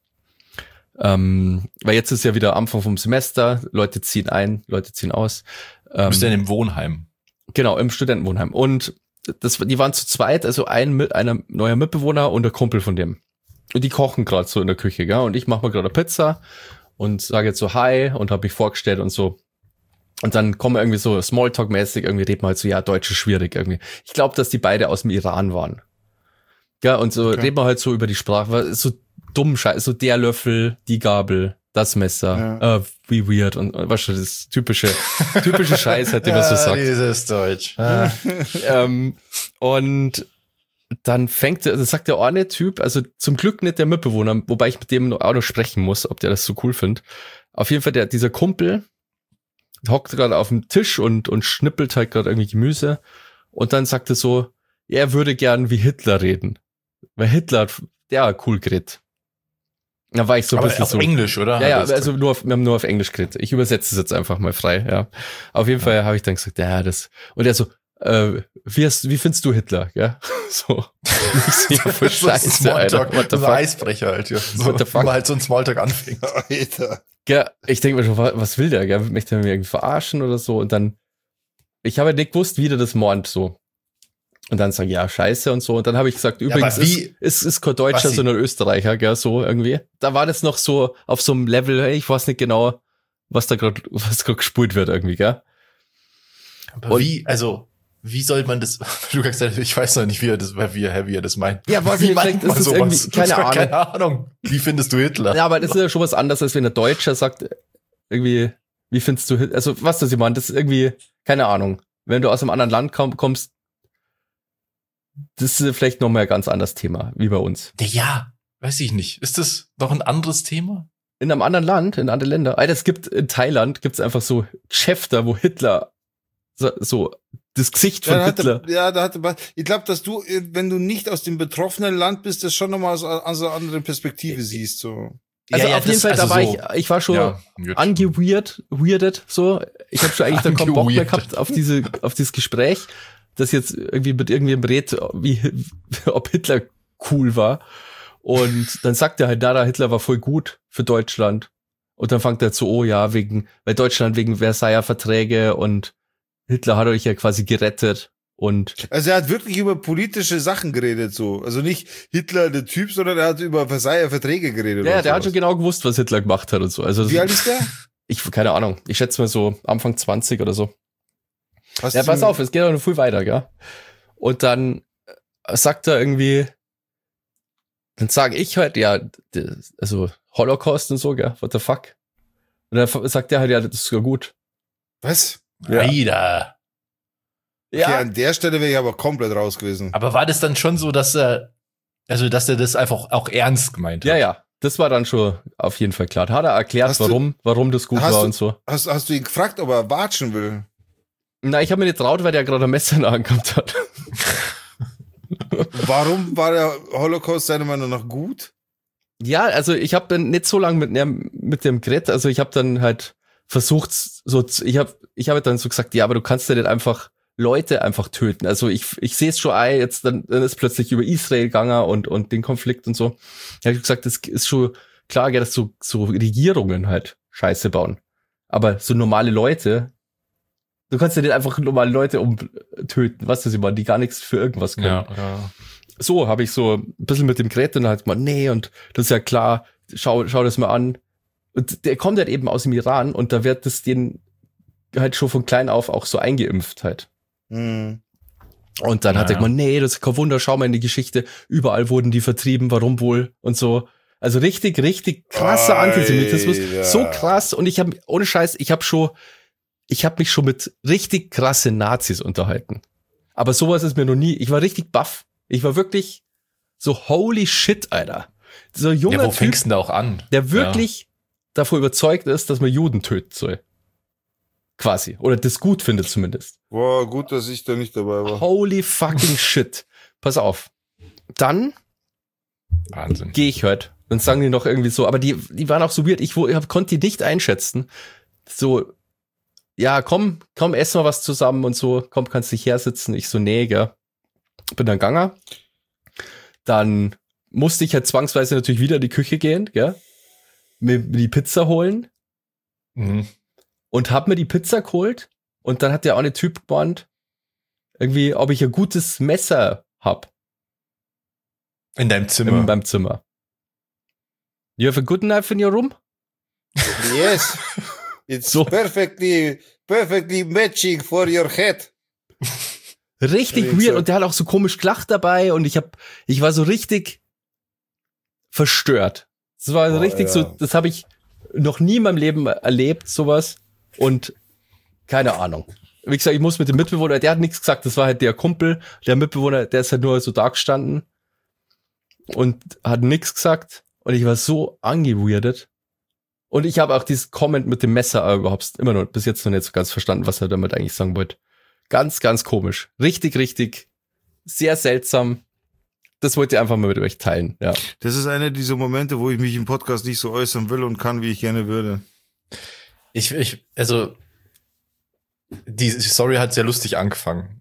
Ähm, weil jetzt ist ja wieder Anfang vom Semester, Leute ziehen ein, Leute ziehen aus. Ähm, du bist ja in einem Wohnheim. Genau, im Studentenwohnheim. Und das, die waren zu zweit, also ein, ein neuer Mitbewohner und der Kumpel von dem. Und die kochen gerade so in der Küche, gell? Und ich mache mir gerade eine Pizza und sage jetzt so Hi und habe mich vorgestellt und so. Und dann kommen wir irgendwie so Smalltalk-mäßig, irgendwie reden wir halt so, ja, Deutsch ist schwierig irgendwie. Ich glaube, dass die beide aus dem Iran waren. Ja, und so okay. Reden wir halt so über die Sprache, so dumm Scheiß, so der Löffel, die Gabel, das Messer, ja. äh, wie weird und was schon das typische, typische Scheiß, halt, den man so sagt. Dieses Deutsch. Ah. ähm, und dann fängt der, das sagt der eine Typ, also zum Glück nicht der Mitbewohner, wobei ich mit dem auch noch sprechen muss, ob der das so cool findet. Auf jeden Fall der, dieser Kumpel hockt gerade auf dem Tisch und, und schnippelt halt gerade irgendwie Gemüse und dann sagt er so, er würde gern wie Hitler reden. Weil Hitler, der cool geredet. Da war ich so ein aber bisschen auf so. Englisch, oder? Ja, ja, also nur auf, wir haben nur auf Englisch geredet. Ich übersetze es jetzt einfach mal frei, ja. Auf jeden ja. Fall habe ich dann gesagt, ja, das, und er so, äh, wie hast, wie findest du Hitler, ja? So. Ich so, voll Scheiße, Smalltalk, Alter. So ein Eisbrecher halt, ja. So, What the fuck? Wo halt so ein Smalltalk anfängt. Alter. Ja, ich denke mir schon, was will der, gell? Möchte er mich irgendwie verarschen oder so? Und dann, ich habe nicht gewusst, wie der das meint, so. Und dann sagen, ja, scheiße und so. Und dann habe ich gesagt, übrigens, ja, wie, ist, ist, ist kein Deutscher, sondern Österreicher, gell, so irgendwie. Da war das noch so auf so einem Level, hey, ich weiß nicht genau, was da gerade, was gerade gespult wird irgendwie, gell. Aber und wie, also, wie soll man das, du hast gesagt, ich weiß noch nicht, wie er das, wie er, wie er das meint. Ja, was wie meint man sowas? Irgendwie, keine Ahnung. keine Ahnung. Wie findest du Hitler? Ja, aber das ist ja schon was anderes, als wenn ein Deutscher sagt, irgendwie, wie findest du Hitler? Also, was das ich meine, das ist irgendwie, keine Ahnung. Wenn du aus einem anderen Land komm, kommst, das ist vielleicht nochmal ein ganz anderes Thema, wie bei uns. Ja, weiß ich nicht. Ist das noch ein anderes Thema? In einem anderen Land, in anderen Ländern. Alter, es gibt, in Thailand gibt's einfach so Geschäfte, wo Hitler so, so das Gesicht von ja, Hitler. Hatte, ja, da hatte, ich glaube, dass du, wenn du nicht aus dem betroffenen Land bist, das schon nochmal aus, aus einer anderen Perspektive siehst, so. Also ja, ja, auf jeden das, Fall, also da war so, ich, ich war schon ja, angeweird, weirded, so. Ich habe schon eigentlich dann kaum Bock mehr gehabt auf diese, auf dieses Gespräch, das jetzt irgendwie mit irgendwem redet, wie, ob Hitler cool war. Und dann sagt er halt, da, da Hitler war voll gut für Deutschland. Und dann fängt er zu, oh ja, wegen, weil Deutschland wegen Versailler Verträge und Hitler hat euch ja quasi gerettet. Und also er hat wirklich über politische Sachen geredet, so. Also nicht Hitler der Typ, sondern er hat über Versailler Verträge geredet. Ja, der sowas. Hat schon genau gewusst, was Hitler gemacht hat und so. Also wie alt ist der? Ich, keine Ahnung. Ich schätze mal so Anfang zwanzig oder so. Hast ja, pass auf, es geht auch noch viel weiter, gell? Und dann sagt er irgendwie, dann sage ich halt, ja, also Holocaust und so, gell? What the fuck? Und dann sagt er halt, ja, das ist ja gut. Was? Ja. Wieder. Okay, ja. An der Stelle wäre ich aber komplett raus gewesen. Aber war das dann schon so, dass er, also dass er das einfach auch ernst gemeint hat? Ja, ja. Das war dann schon auf jeden Fall klar. Da hat er erklärt, hast warum, du, warum das gut war du, und so. Hast, hast du ihn gefragt, ob er watschen will? Na, ich habe mir nicht traut, weil der gerade ein Messer in der Hand gehabt hat. Warum war der Holocaust seiner Meinung nach gut? Ja, also ich habe dann nicht so lange mit, mit dem geredet. Also ich habe dann halt versucht, so, ich habe ich hab dann so gesagt, ja, aber du kannst ja nicht einfach Leute einfach töten. Also ich ich sehe es schon ein, jetzt dann, dann ist plötzlich über Israel gegangen und und den Konflikt und so. Da habe ich gesagt, das ist schon klar, ja, dass so so Regierungen halt Scheiße bauen. Aber so normale Leute, du kannst ja nicht einfach normale Leute umtöten, was das immer, die gar nichts für irgendwas können. Ja, ja. So habe ich so ein bisschen mit dem geredet und dann halt mal, nee, und das ist ja klar, schau schau das mal an. Und der kommt halt eben aus dem Iran und da wird das denen halt schon von klein auf auch so eingeimpft halt. Mhm. Und dann ja, hat er gesagt, nee, das ist kein Wunder, schau mal in die Geschichte, überall wurden die vertrieben, warum wohl und so. Also richtig, richtig krasser Antisemitismus, so krass. Und ich habe, ohne Scheiß, ich habe schon, ich habe mich schon mit richtig krasse Nazis unterhalten. Aber sowas ist mir noch nie, ich war richtig baff. Ich war wirklich so holy shit, Alter. So ein junger Ja, wo Typ, fängst du denn da auch an? der wirklich ja. davon überzeugt ist, dass man Juden töten soll. Quasi. Oder das gut findet zumindest. Boah, gut, dass ich da nicht dabei war. Holy fucking shit. Pass auf. Dann Wahnsinn. gehe ich halt. Dann sagen die noch irgendwie so, aber die, die waren auch so weird. Ich, wo, ich konnte die nicht einschätzen. So, ja, komm, komm, ess mal was zusammen und so. Komm, kannst dich her sitzen. Ich so, nee, gell. Bin dann gegangen. Dann musste ich halt zwangsweise natürlich wieder in die Küche gehen, gell. Mir die Pizza holen. Mhm. Und hab mir die Pizza geholt. Und dann hat der eine Typ gemeint, irgendwie, ob ich ein gutes Messer hab. In deinem Zimmer. In meinem Zimmer. You have a good knife in your room? Yes. It's So. perfectly, perfectly matching for your head. Richtig Ja, weird. exakt. Und der hat auch so komisch gelacht dabei. Und ich hab, ich war so richtig verstört. Das war so Oh, richtig ja. so, das habe ich noch nie in meinem Leben erlebt, sowas. Und keine Ahnung. Wie gesagt, ich muss mit dem Mitbewohner, der hat nichts gesagt, das war halt der Kumpel, der Mitbewohner, der ist halt nur so da gestanden und hat nichts gesagt. Und ich war so angeweirdet. Und ich habe auch dieses Comment mit dem Messer aber überhaupt immer noch bis jetzt noch nicht so ganz verstanden, was er damit eigentlich sagen wollte. Ganz, ganz komisch. Richtig, richtig, sehr seltsam. Das wollte ich einfach mal mit euch teilen, ja. Das ist einer dieser Momente, wo ich mich im Podcast nicht so äußern will und kann, wie ich gerne würde. Ich, ich, also, die Story hat sehr lustig angefangen.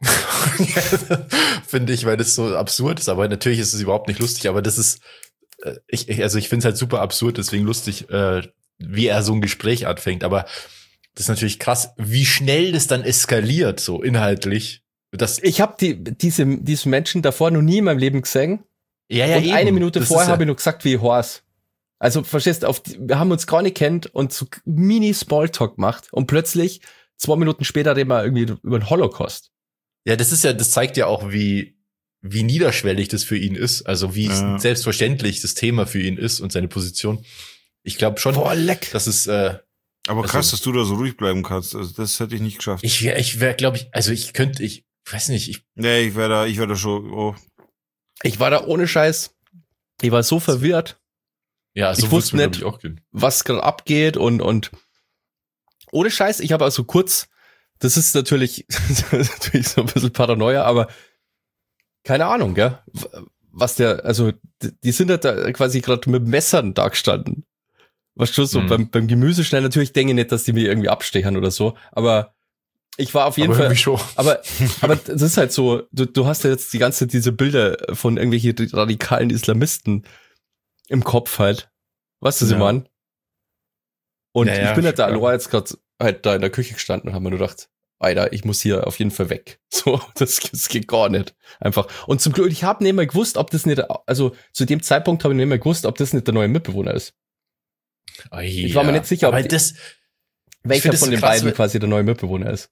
Finde ich, weil das so absurd ist. Aber natürlich ist es überhaupt nicht lustig. Aber das ist, äh, ich, ich- also ich finde es halt super absurd, deswegen lustig, äh, wie er so ein Gespräch anfängt. Aber das ist natürlich krass, wie schnell das dann eskaliert, so inhaltlich. Das, Ich habe die, diese, diesen Menschen davor noch nie in meinem Leben gesehen. ja, und eben. eine Minute Das vorher ist ja- habe ich nur gesagt, wie Horst. Also, verstehst du, auf die, wir haben uns gar nicht kennt und so Mini-Smalltalk gemacht und plötzlich, zwei Minuten später reden wir irgendwie über den Holocaust. Ja, das ist ja, das zeigt ja auch, wie, wie niederschwellig das für ihn ist. Also wie Ja. selbstverständlich das Thema für ihn ist und seine Position. Ich glaube schon, Boah, leck. dass es, äh, Aber Also- krass, dass du da so ruhig bleiben kannst. Also das hätte ich nicht geschafft. ich wäre, ich wäre, glaube ich, also ich könnte, ich weiß nicht, ich, nee, ich wäre da, ich wäre da schon, oh. Ich war da ohne Scheiß. Ich war so verwirrt, ja, so Ich wusste würd's mir, nicht- glaub ich, auch gehen. was gerade abgeht und, und ohne Scheiß, ich habe also kurz, das ist natürlich, das ist natürlich so ein bisschen Paranoia, aber keine Ahnung, gell? Was der, also, die die sind halt da quasi gerade mit Messern da gestanden. Was schon so, Mhm. beim, beim Gemüseschneiden natürlich denke ich nicht, dass die mir irgendwie abstechern oder so, aber ich war auf jeden Aber Fall, irgendwie schon. aber, aber das ist halt so, du, du hast ja jetzt die ganze Zeit diese Bilder von irgendwelchen radikalen Islamisten im Kopf halt. Weißt du, was ich Ja. meine? Und Ja, ja, ich bin halt da, schon klar. Aloha jetzt gerade halt da in der Küche gestanden und habe mir nur gedacht, Alter, ich muss hier auf jeden Fall weg. So, das, das geht gar nicht. Einfach. Und zum Glück, ich habe nicht mehr gewusst, ob das nicht, also zu dem Zeitpunkt habe ich nicht mehr gewusst, ob das nicht der neue Mitbewohner ist. Oh, Ich war mir nicht sicher, ob aber die- das, Welcher find das von so den krass, beiden weil- quasi der neue Mitbewohner ist.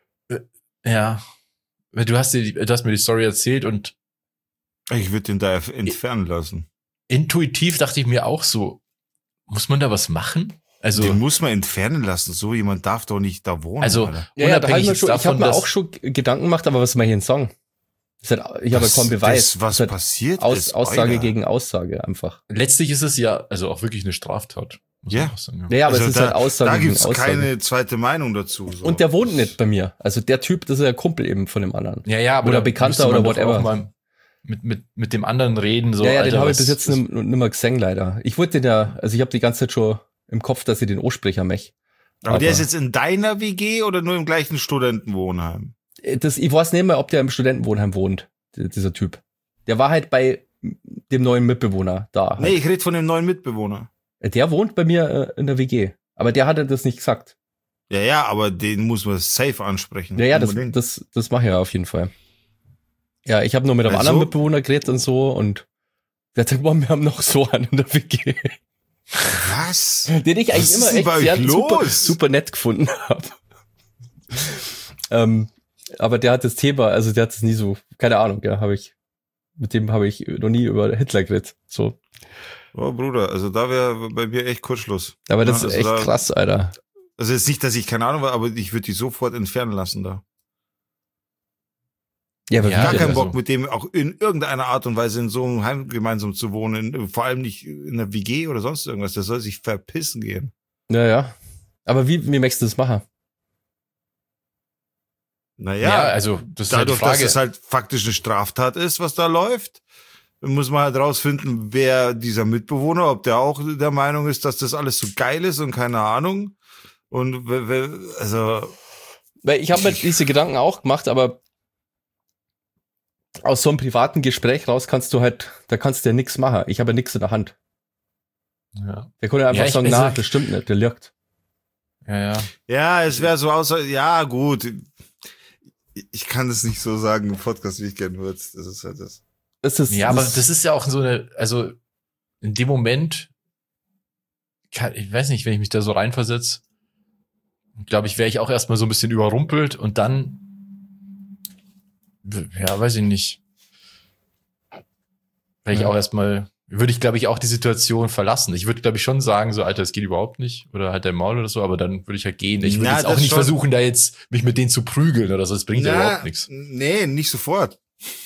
ja. Weil Du hast, dir, die- du hast mir die Story erzählt und Ich würde den da entfernen lassen. intuitiv dachte ich mir auch so, muss man da was machen? Also, Den muss man entfernen lassen. So jemand darf doch nicht da wohnen. Also, Alter. Ja, ja, da hab ich unabhängig mir jetzt schon, ich davon, habe mir dass- auch schon Gedanken gemacht, aber was soll man hier denn sagen? Das ist halt, ich habe Was- kaum Beweis. Das, was Das ist halt passiert Aus, ist, Aussage Alter. gegen Aussage einfach. letztlich ist es ja, also auch wirklich eine Straftat. Muss Ja. man auch sagen, Ja, ja, aber Also es ist da, halt Aussage da gegen gibt's Aussage. keine zweite Meinung dazu. So. Und der wohnt nicht bei mir. Also der Typ, das ist ja Kumpel eben von dem anderen. Ja, ja, aber Oder da Bekannter müsste man oder doch whatever. auch mal mit, mit, mit dem anderen reden, so. ja, ja, den Alter, habe ich was- bis jetzt was- nicht mehr gesehen, leider. Ich wollte den ja, also ich habe die ganze Zeit schon im Kopf, dass ich den Ansprecher mech. aber der aber- ist jetzt in deiner W G oder nur im gleichen Studentenwohnheim? Das, ich weiß nicht mehr, ob der im Studentenwohnheim wohnt, d- dieser Typ. Der war halt bei dem neuen Mitbewohner da. Halt. Nee, ich rede von dem neuen Mitbewohner. Der wohnt bei mir äh, in der W G. Aber der hatte das nicht gesagt. Ja, ja, aber den muss man safe ansprechen. Ja, ja, das, Unbedingt. das, das mache ich ja auf jeden Fall. Ja, ich habe nur mit einem Also? anderen Mitbewohner geredet und so und der hat gesagt, boah, wir haben noch so einen in der W G. Was? Den ich Was eigentlich ist immer denn echt bei sehr euch super, los? super nett gefunden habe. ähm, aber der hat das Thema, also der hat es nie so, keine Ahnung, ja, habe ich, mit dem habe ich noch nie über Hitler geredet. So. Oh, Bruder, also da wäre bei mir echt Kurzschluss. Aber das Ja, ist also echt da- krass, Alter. Also jetzt nicht, dass ich keine Ahnung war, aber ich würde die sofort entfernen lassen da. Ja, aber Ja, Gar wie keinen denn? also- Bock, mit dem auch in irgendeiner Art und Weise in so einem Heim gemeinsam zu wohnen, vor allem nicht in einer W G oder sonst irgendwas. Der soll sich verpissen gehen. Ja, ja. Aber wie, wie möchtest du das machen? Naja, Ja, also das ist halt die dadurch, dass Frage. es halt faktisch eine Straftat ist, was da läuft, muss man halt rausfinden, wer dieser Mitbewohner, ob der auch der Meinung ist, dass das alles so geil ist und keine Ahnung. Und we- we- also Weil ich habe mir diese Gedanken auch gemacht, aber aus so einem privaten Gespräch raus kannst du halt, da kannst du ja nichts machen. Ich habe ja nichts in der Hand. ja. Der konnte einfach Ja, ich- sagen, also- na, das stimmt nicht, der lügt. ja, ja. ja, es wäre so außer, ja gut, ich kann das nicht so sagen im Podcast, wie ich gerne würde. Das ist halt das. Das ist, Ja, aber das ist ja auch so eine, also in dem Moment, kann, ich weiß nicht, wenn ich mich da so reinversetze, glaube ich, wäre ich auch erstmal so ein bisschen überrumpelt und dann, ja, weiß ich nicht, wäre ich Ja. auch erstmal, würde ich, glaube ich, auch die Situation verlassen. Ich würde, glaube ich, schon sagen, so, Alter, es geht überhaupt nicht oder halt dein Maul oder so, aber dann würde ich halt gehen. Ich würde Na, jetzt auch das nicht schon. versuchen, da jetzt mich mit denen zu prügeln oder so, das bringt ja Na, überhaupt nichts. Nee, nicht sofort.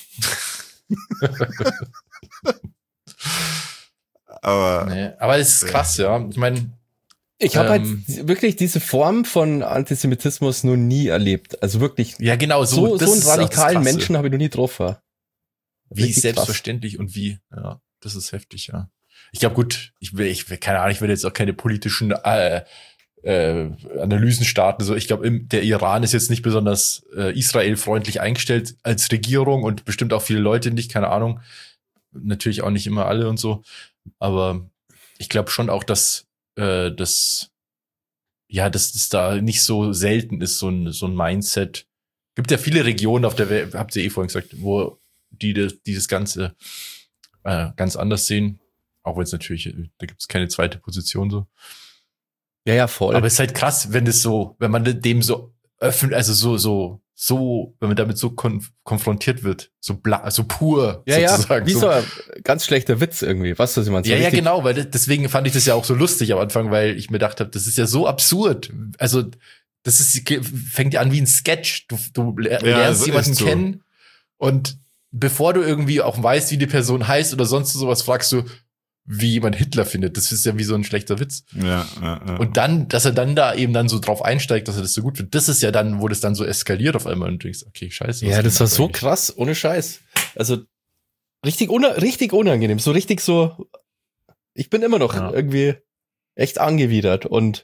Aber Nee, aber es ist krass, ja. Ich meine, ich habe ähm, halt wirklich diese Form von Antisemitismus noch nie erlebt. Also wirklich, ja, genau, so, so, das so einen ist auch das radikalen Krasse. Menschen habe ich noch nie getroffen. Wie Richtig krass. selbstverständlich und wie, ja, das ist heftig, ja. Ich glaube, gut, ich will, ich will, keine Ahnung, ich will jetzt auch keine politischen äh, äh, Analysen starten. So, ich glaube, der Iran ist jetzt nicht besonders äh, israelfreundlich eingestellt als Regierung und bestimmt auch viele Leute nicht, keine Ahnung. Natürlich auch nicht immer alle und so. Aber ich glaube schon auch, dass äh, das, ja, dass das da nicht so selten ist, so ein, so ein Mindset. Gibt ja viele Regionen auf der Welt, habt ihr eh vorhin gesagt, wo die das, dieses Ganze äh, ganz anders sehen. Auch wenn es natürlich, da gibt es keine zweite Position so. Ja, ja, voll. Aber es ist halt krass, wenn das so, wenn man dem so öffnet, also so, so, so, wenn man damit so konf konfrontiert wird, so bla, so pur, ja, ja, sozusagen. wie so, so ein ganz schlechter Witz irgendwie. Was das jemand so ja, ja, richtig- genau, weil das, deswegen fand ich das ja auch so lustig am Anfang, weil ich mir gedacht habe, das ist ja so absurd. Also, das ist, fängt ja an wie ein Sketch. Du, du ler- Ja, lernst so jemanden ist so. kennen und bevor du irgendwie auch weißt, wie die Person heißt oder sonst sowas, fragst du, wie jemand Hitler findet. Das ist ja wie so ein schlechter Witz. ja, ja, ja. Und dann, dass er dann da eben dann so drauf einsteigt, dass er das so gut findet, das ist ja dann, wo das dann so eskaliert auf einmal und du denkst, okay, scheiße. was Ja, das geht war da so eigentlich? krass, ohne Scheiß. Also richtig, una richtig unangenehm, so richtig so. Ich bin immer noch Ja. irgendwie echt angewidert und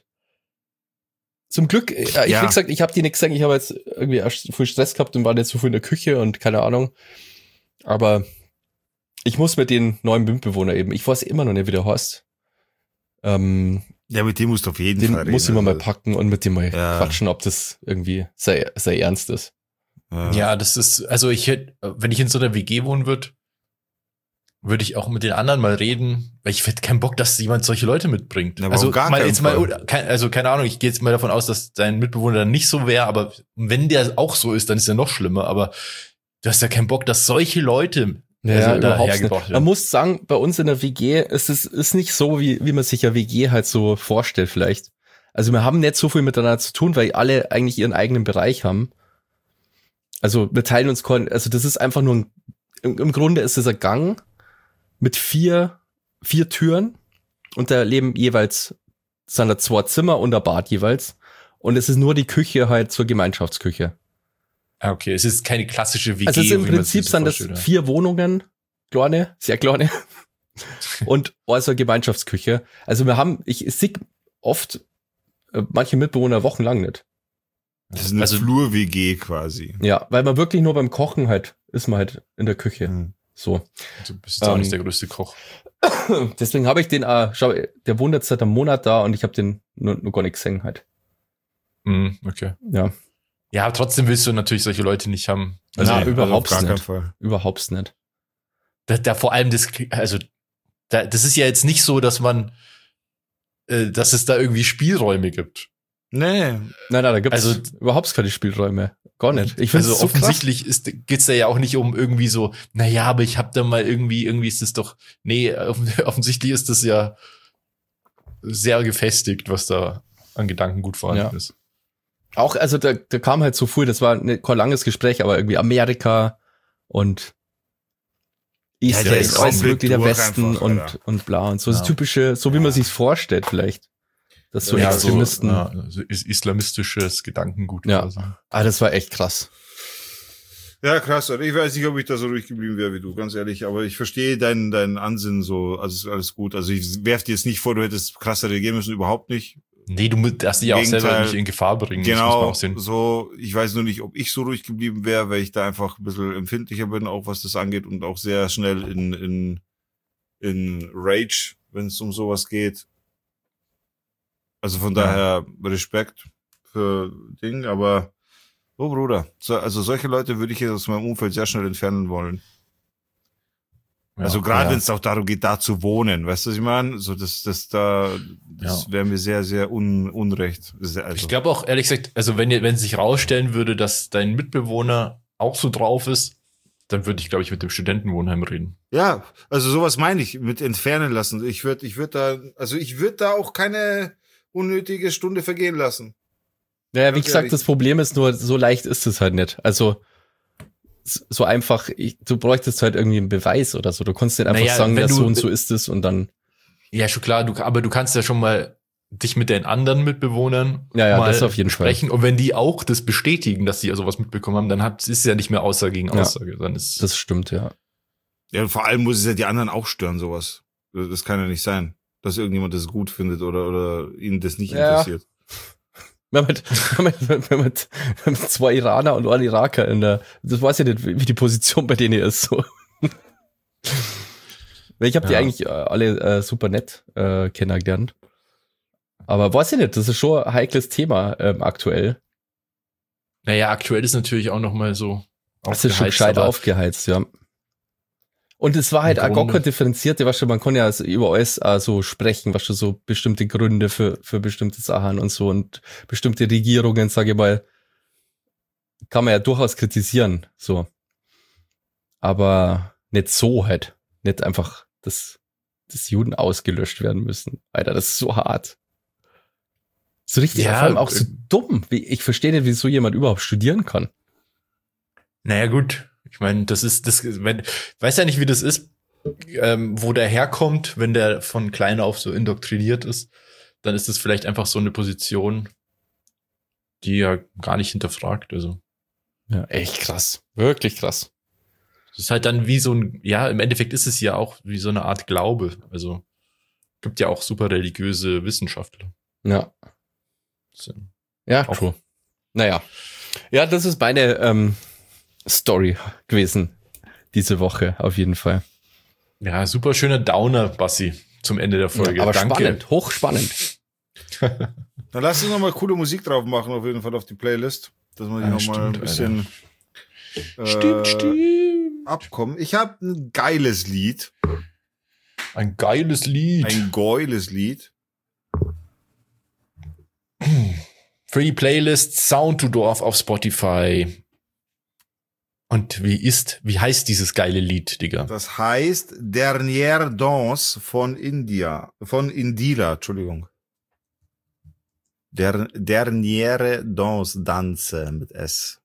zum Glück, äh, ich Ja. wie gesagt, ich habe die nichts gesagt, ich habe jetzt irgendwie erst viel Stress gehabt und war jetzt so viel in der Küche und keine Ahnung. Aber ich muss mit den neuen Mitbewohner eben, ich weiß immer noch nicht, wie der heißt. Ähm, ja, mit dem musst du auf jeden den Fall reden. muss ich mal, mal also. packen und mit dem mal Ja. quatschen, ob das irgendwie sehr, sehr ernst ist. Ja. Ja, das ist, also ich hätte, wenn ich in so einer W G wohnen würde, würde ich auch mit den anderen mal reden, weil ich hätte keinen Bock, dass jemand solche Leute mitbringt. Na, aber also auf gar mal keinen jetzt mal, Fall. kein, also keine Ahnung, ich gehe jetzt mal davon aus, dass dein Mitbewohner dann nicht so wäre, aber wenn der auch so ist, dann ist er noch schlimmer. Aber du hast ja keinen Bock, dass solche Leute Ja, also da überhaupt nicht. hergebracht Man werden. muss sagen, bei uns in der W G ist es ist nicht so, wie, wie man sich ja W G halt so vorstellt vielleicht. Also wir haben nicht so viel miteinander zu tun, weil alle eigentlich ihren eigenen Bereich haben. Also wir teilen uns, kon- also das ist einfach nur ein, im, im Grunde ist es ein Gang mit vier, vier Türen und da leben jeweils, sind da zwei Zimmer und ein Bad jeweils. Und es ist nur die Küche halt zur Gemeinschaftsküche. Ah, okay, es ist keine klassische W G. Also es ist im wie man sich Prinzip das sind das vorstellt, ja. vier Wohnungen, kleine, sehr kleine, und also eine Gemeinschaftsküche. Also wir haben, ich sehe oft äh, manche Mitbewohner wochenlang nicht. Das ist eine Also- Flur-W G quasi. Ja, weil man wirklich nur beim Kochen halt, ist man halt in der Küche. Mhm. So. Du bist jetzt auch Ähm, nicht der größte Koch. Deswegen habe ich den, äh, schau, der wohnt jetzt seit einem Monat da und ich habe den nur, nur gar nicht gesehen halt. Mhm, okay. Ja, Ja, aber trotzdem willst du natürlich solche Leute nicht haben. Also, Na, Nee, überhaupt auf gar keinen nicht. Fall. überhaupt nicht. da, da vor allem das, also da, das ist ja jetzt nicht so, dass man, äh, dass es da irgendwie Spielräume gibt. Nee. Nein, nein, da gibt's Also- überhaupt keine Spielräume. Gar nicht. Ich finde Also es so krass. offensichtlich ist, geht's da ja auch nicht um irgendwie so, naja, aber ich hab da mal irgendwie, irgendwie ist das doch, nee, offen- offensichtlich ist das ja sehr gefestigt, was da an Gedankengut vorhanden Ja. ist. Auch, also da, da kam halt so viel, das war ne, kein langes Gespräch, aber irgendwie Amerika und East Ja, der ist ist alles komplett wirklich der durch Westen einfach, und, Alter. und bla und so. Das Ja. typische, so wie man sich's vorstellt vielleicht. Das so Ja, Extremisten. So, ja, so is- islamistisches Gedankengut Ja. quasi. Ah, das war echt krass. Ja, krass. Ich weiß nicht, ob ich da so ruhig geblieben wäre wie du, ganz ehrlich. Aber ich verstehe deinen deinen Ansinnen so. Also ist alles gut. Also ich werf dir jetzt nicht vor, du hättest krasser reagieren müssen. Überhaupt nicht. Nee, du musst darfst dich auch selber Gegenteil. nicht in Gefahr bringen. das muss man Genau. auch sehen. So. Ich weiß nur nicht, ob ich so ruhig geblieben wäre, weil ich da einfach ein bisschen empfindlicher bin, auch was das angeht und auch sehr schnell in in in Rage, wenn es um sowas geht. Also von Ja. daher Respekt für Ding, aber oh Bruder, so, also solche Leute würde ich jetzt aus meinem Umfeld sehr schnell entfernen wollen. Ja, also gerade ja. wenn es auch darum geht, da zu wohnen, weißt du, was ich meine? So das, das da, das Ja. wäre mir sehr, sehr un, unrecht. Sehr, also, Ich glaube auch, ehrlich gesagt, also wenn, ihr- wenn sich rausstellen würde, dass dein Mitbewohner auch so drauf ist, dann würde ich, glaube ich, mit dem Studentenwohnheim reden. ja, also sowas meine ich mit entfernen lassen. Ich würde, ich würde da, also ich würde da auch keine unnötige Stunde vergehen lassen. Naja, wie Ganz gesagt, ehrlich. das Problem ist nur, so leicht ist es halt nicht. Also s- so einfach, ich, du bräuchtest halt irgendwie einen Beweis oder so. Du konntest nicht einfach Naja, sagen, wenn ja, du- so und so ist es und dann. Ja, schon klar, du, aber du kannst ja schon mal dich mit den anderen Mitbewohnern Ja, ja, mal das auf jeden Fall. sprechen. Und wenn die auch das bestätigen, dass sie sowas mitbekommen haben, dann hat, ist es ja nicht mehr Aussage gegen Ja. Aussage. Dann ist Das stimmt, ja. Ja, und vor allem muss es ja die anderen auch stören, sowas. Das kann ja nicht sein, dass irgendjemand das gut findet oder, oder ihnen das nicht Ja. interessiert. Wir haben, mit, wir, haben mit, wir, haben mit, wir haben mit zwei Iraner und ein Iraker in der, das weiß ich nicht, wie die Position bei denen ist, so. Weil ich habe die Ja. eigentlich äh, alle äh, super nett äh, kennengelernt. Aber weiß ich nicht, das ist schon ein heikles Thema ähm, aktuell. naja, aktuell ist natürlich auch noch mal so. Es ist schon aufgeheizt, gescheit aber- aufgeheizt, ja. Und es war halt Im auch gar Grunde- kein differenzierte, weißt du, man kann ja so über alles auch so sprechen, weißt du, so bestimmte Gründe für, für bestimmte Sachen und so und bestimmte Regierungen, sage ich mal, kann man ja durchaus kritisieren, so. Aber nicht so halt. Nicht einfach, dass, dass Juden ausgelöscht werden müssen. Alter, das ist so hart. So richtig, Ja, vor allem auch äh, so dumm. Wie, ich verstehe nicht, wieso jemand überhaupt studieren kann. Naja, gut. Ich meine, das ist, das, wenn, weiß ja nicht, wie das ist, ähm, wo der herkommt, wenn der von klein auf so indoktriniert ist, dann ist das vielleicht einfach so eine Position, die er gar nicht hinterfragt. Also, Ja, echt krass. Wirklich krass. das ist halt dann wie so ein, ja, im Endeffekt ist es ja auch wie so eine Art Glaube. Also, gibt ja auch super religiöse Wissenschaftler. Ja. So. Ja, Auch- true. Naja. Ja, das ist meine ähm, Story gewesen. Diese Woche, auf jeden Fall. Ja, super schöner Downer, Bassi, zum Ende der Folge. Ja, aber Danke. spannend, hochspannend. Dann lass uns nochmal coole Musik drauf machen, auf jeden Fall auf die Playlist, dass wir die Ja, nochmal ein stimmt, bisschen äh, Stimmt, stimmt. abkommen. Ich habe ein geiles Lied, Ein geiles Lied. ein geiles Lied. Für die Playlist Sound to Dorf auf Spotify. Und wie ist, wie heißt dieses geile Lied, Digga? Das heißt Dernière Danse von India, von Indira, Entschuldigung. Der, Dernière Danse, Danse mit S.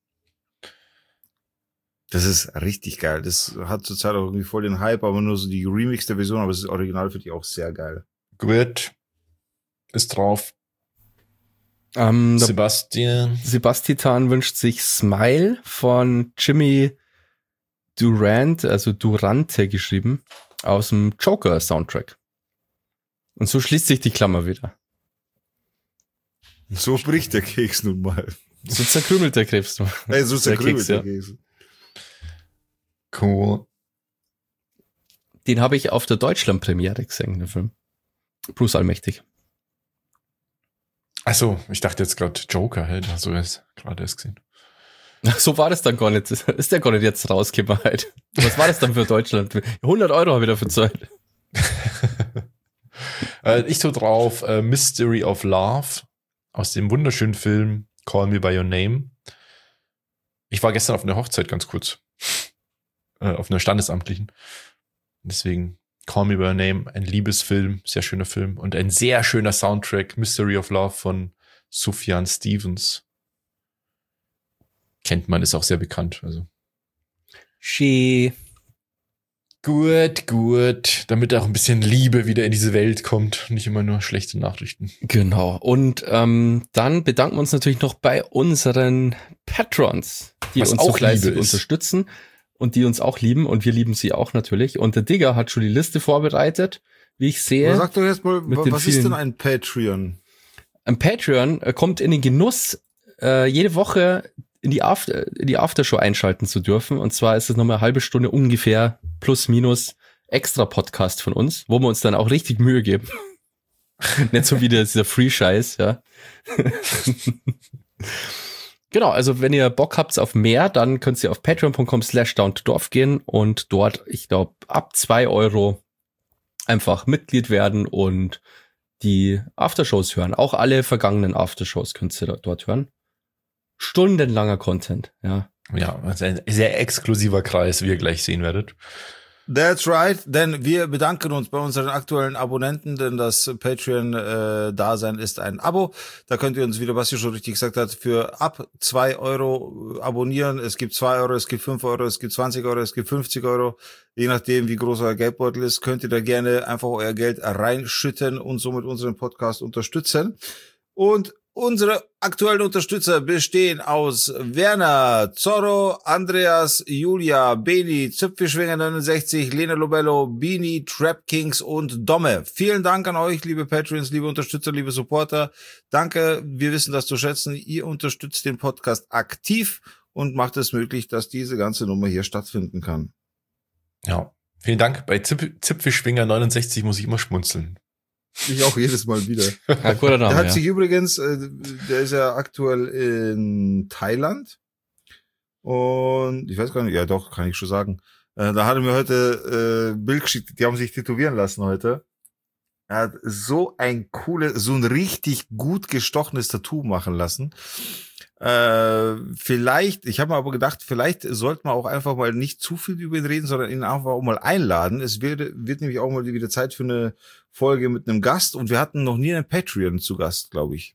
Das ist richtig geil. Das hat zurzeit auch irgendwie voll den Hype, aber nur so die remixte Version, aber das Original finde ich auch sehr geil. Gut. Ist drauf. Ähm, der Sebastian. Sebastian wünscht sich Smile von Jimmy Durant, also Durante geschrieben, aus dem Joker-Soundtrack. Und so schließt sich die Klammer wieder. So bricht der Keks nun mal. So zerkrümelt der Krebs. Ey, so Der zerkrümelt Keks, der ja. Keks. Cool. Den habe ich auf der Deutschland-Premiere gesehen, den Film. Bruce Allmächtig. Achso, ich dachte jetzt gerade Joker, hey, da hast du es gerade erst gesehen. Ach, so war das dann gar nicht. Ist der gar nicht jetzt rausgekommen halt. Was war das dann für Deutschland? hundert Euro habe ich dafür gezahlt. äh, ich so drauf, äh, Mystery of Love aus dem wunderschönen Film Call Me By Your Name. Ich war gestern auf einer Hochzeit ganz kurz. Äh, auf einer standesamtlichen. Deswegen Call Me By Your Name, ein Liebesfilm, sehr schöner Film und ein sehr schöner Soundtrack, Mystery of Love von Sufjan Stevens. Kennt man, ist auch sehr bekannt. Also. Schee. Gut, gut. Damit auch ein bisschen Liebe wieder in diese Welt kommt. Nicht immer nur schlechte Nachrichten. Genau. Und ähm, dann bedanken wir uns natürlich noch bei unseren Patrons, die Was uns auch so fleißig Liebe ist. unterstützen und die uns auch lieben. Und wir lieben sie auch natürlich. Und der Digger hat schon die Liste vorbereitet, wie ich sehe. Sag doch jetzt mal, mit den was ist vielen- denn ein Patreon? Ein Patreon äh, kommt in den Genuss, äh, jede Woche in die, After, in die Aftershow einschalten zu dürfen. Und zwar ist es nochmal eine halbe Stunde ungefähr plus minus extra Podcast von uns, wo wir uns dann auch richtig Mühe geben. Nicht so wie der, dieser Free-Scheiß, ja. Genau, also wenn ihr Bock habt auf mehr, dann könnt ihr auf patreon.com slash down to dorf gehen und dort, ich glaube, ab zwei Euro einfach Mitglied werden und die Aftershows hören. Auch alle vergangenen Aftershows könnt ihr dort hören. Stundenlanger Content, ja. Ja, also ein sehr exklusiver Kreis, wie ihr gleich sehen werdet. That's right, denn wir bedanken uns bei unseren aktuellen Abonnenten, denn das Patreon-Dasein ist ein Abo. Da könnt ihr uns, wie der Basti schon richtig gesagt hat, für ab zwei Euro abonnieren. Es gibt zwei Euro, es gibt fünf Euro, es gibt zwanzig Euro, es gibt fünfzig Euro. Je nachdem, wie groß euer Geldbeutel ist, könnt ihr da gerne einfach euer Geld reinschütten und somit unseren Podcast unterstützen. Und unsere aktuellen Unterstützer bestehen aus Werner, Zorro, Andreas, Julia, Beni, Züpfischwinger neunundsechzig, Lena Lobello, Bini, Trap Kings und Domme. Vielen Dank an euch, liebe Patreons, liebe Unterstützer, liebe Supporter. Danke, wir wissen das zu schätzen. Ihr unterstützt den Podcast aktiv und macht es möglich, dass diese ganze Nummer hier stattfinden kann. Ja, vielen Dank. Bei Zip Zipfischwinger neunundsechzig muss ich immer schmunzeln. Ich auch jedes Mal wieder. Ja, guter Name, Der hat ja. sich übrigens, äh, der ist ja aktuell in Thailand und ich weiß gar nicht, ja doch, kann ich schon sagen. Äh, da hat er mir heute äh, Bild geschickt, die haben sich tätowieren lassen heute. Er hat so ein cooles, so ein richtig gut gestochenes Tattoo machen lassen. Äh, vielleicht, ich habe mir aber gedacht, vielleicht sollte man auch einfach mal nicht zu viel über ihn reden, sondern ihn einfach auch mal einladen. Es wird, wird nämlich auch mal wieder Zeit für eine Folge mit einem Gast und wir hatten noch nie einen Patreon zu Gast, glaube ich.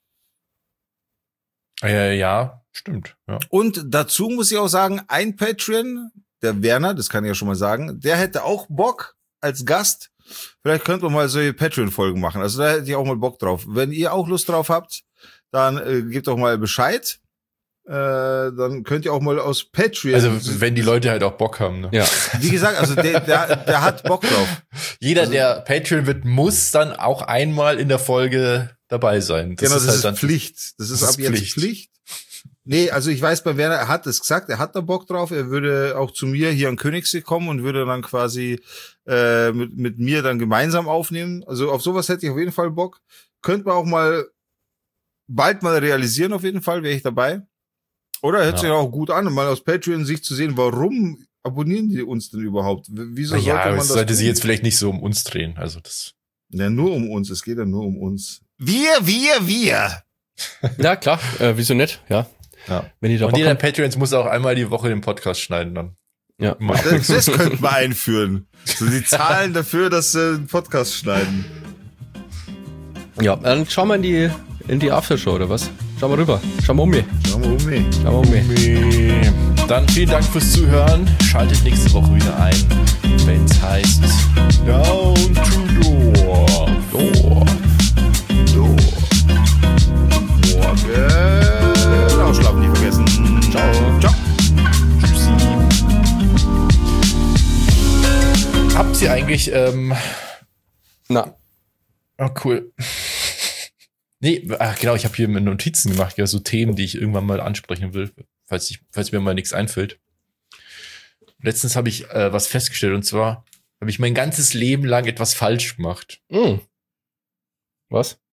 Äh, ja, stimmt. Ja. Und dazu muss ich auch sagen, ein Patreon, der Werner, das kann ich ja schon mal sagen, der hätte auch Bock als Gast. Vielleicht könnte man mal solche Patreon-Folgen machen. Also da hätte ich auch mal Bock drauf. Wenn ihr auch Lust drauf habt, dann äh, gebt doch mal Bescheid. Äh, dann könnt ihr auch mal aus Patreon. Also wenn die Leute halt auch Bock haben. Ne? Ja. Wie gesagt, also der, der, der hat Bock drauf. Jeder, Also- der Patreon wird, muss dann auch einmal in der Folge dabei sein. Das genau, das halt ist dann Pflicht. Das ist das ab ist jetzt Pflicht. Pflicht. Nee, also ich weiß bei Werner, er hat es gesagt, er hat da Bock drauf. Er würde auch zu mir hier an Königssee kommen und würde dann quasi äh, mit, mit mir dann gemeinsam aufnehmen. Also auf sowas hätte ich auf jeden Fall Bock. Könnte man auch mal bald mal realisieren, auf jeden Fall, wäre ich dabei. Oder hört Ja. sich auch gut an, mal aus Patreon sich zu sehen, warum abonnieren die uns denn überhaupt? Wieso Ja, sollte man es das sollte sich tun? jetzt vielleicht nicht so um uns drehen. Also das. Ja, nur um uns, es geht ja nur um uns. Wir, wir, wir. Ja, klar, äh, wieso nicht, ja. Ja. Wenn die da Und Bock jeder haben. Patreons muss auch einmal die Woche den Podcast schneiden dann. Ja. Mal. Das, das könnten wir einführen. So, die zahlen dafür, dass sie einen Podcast schneiden. Ja, dann schauen wir in die, in die Aftershow, oder was? Schauen wir rüber. Schauen wir um mich. Schauen wir um mich. Schauen wir um mich. Dann vielen Dank fürs Zuhören. Schaltet nächste Woche wieder ein, wenn es heißt Down to Door. Door. So. Morgen. Ausschlafen nicht vergessen. Ciao. Ciao. Tschüssi. Habt ihr eigentlich, ähm, Na, oh cool. Nee, ach genau, ich habe hier mir Notizen gemacht, ja, so Themen, die ich irgendwann mal ansprechen will, falls, ich, falls mir mal nichts einfällt. Letztens habe ich äh, was festgestellt, und zwar habe ich mein ganzes Leben lang etwas falsch gemacht. mh. Was?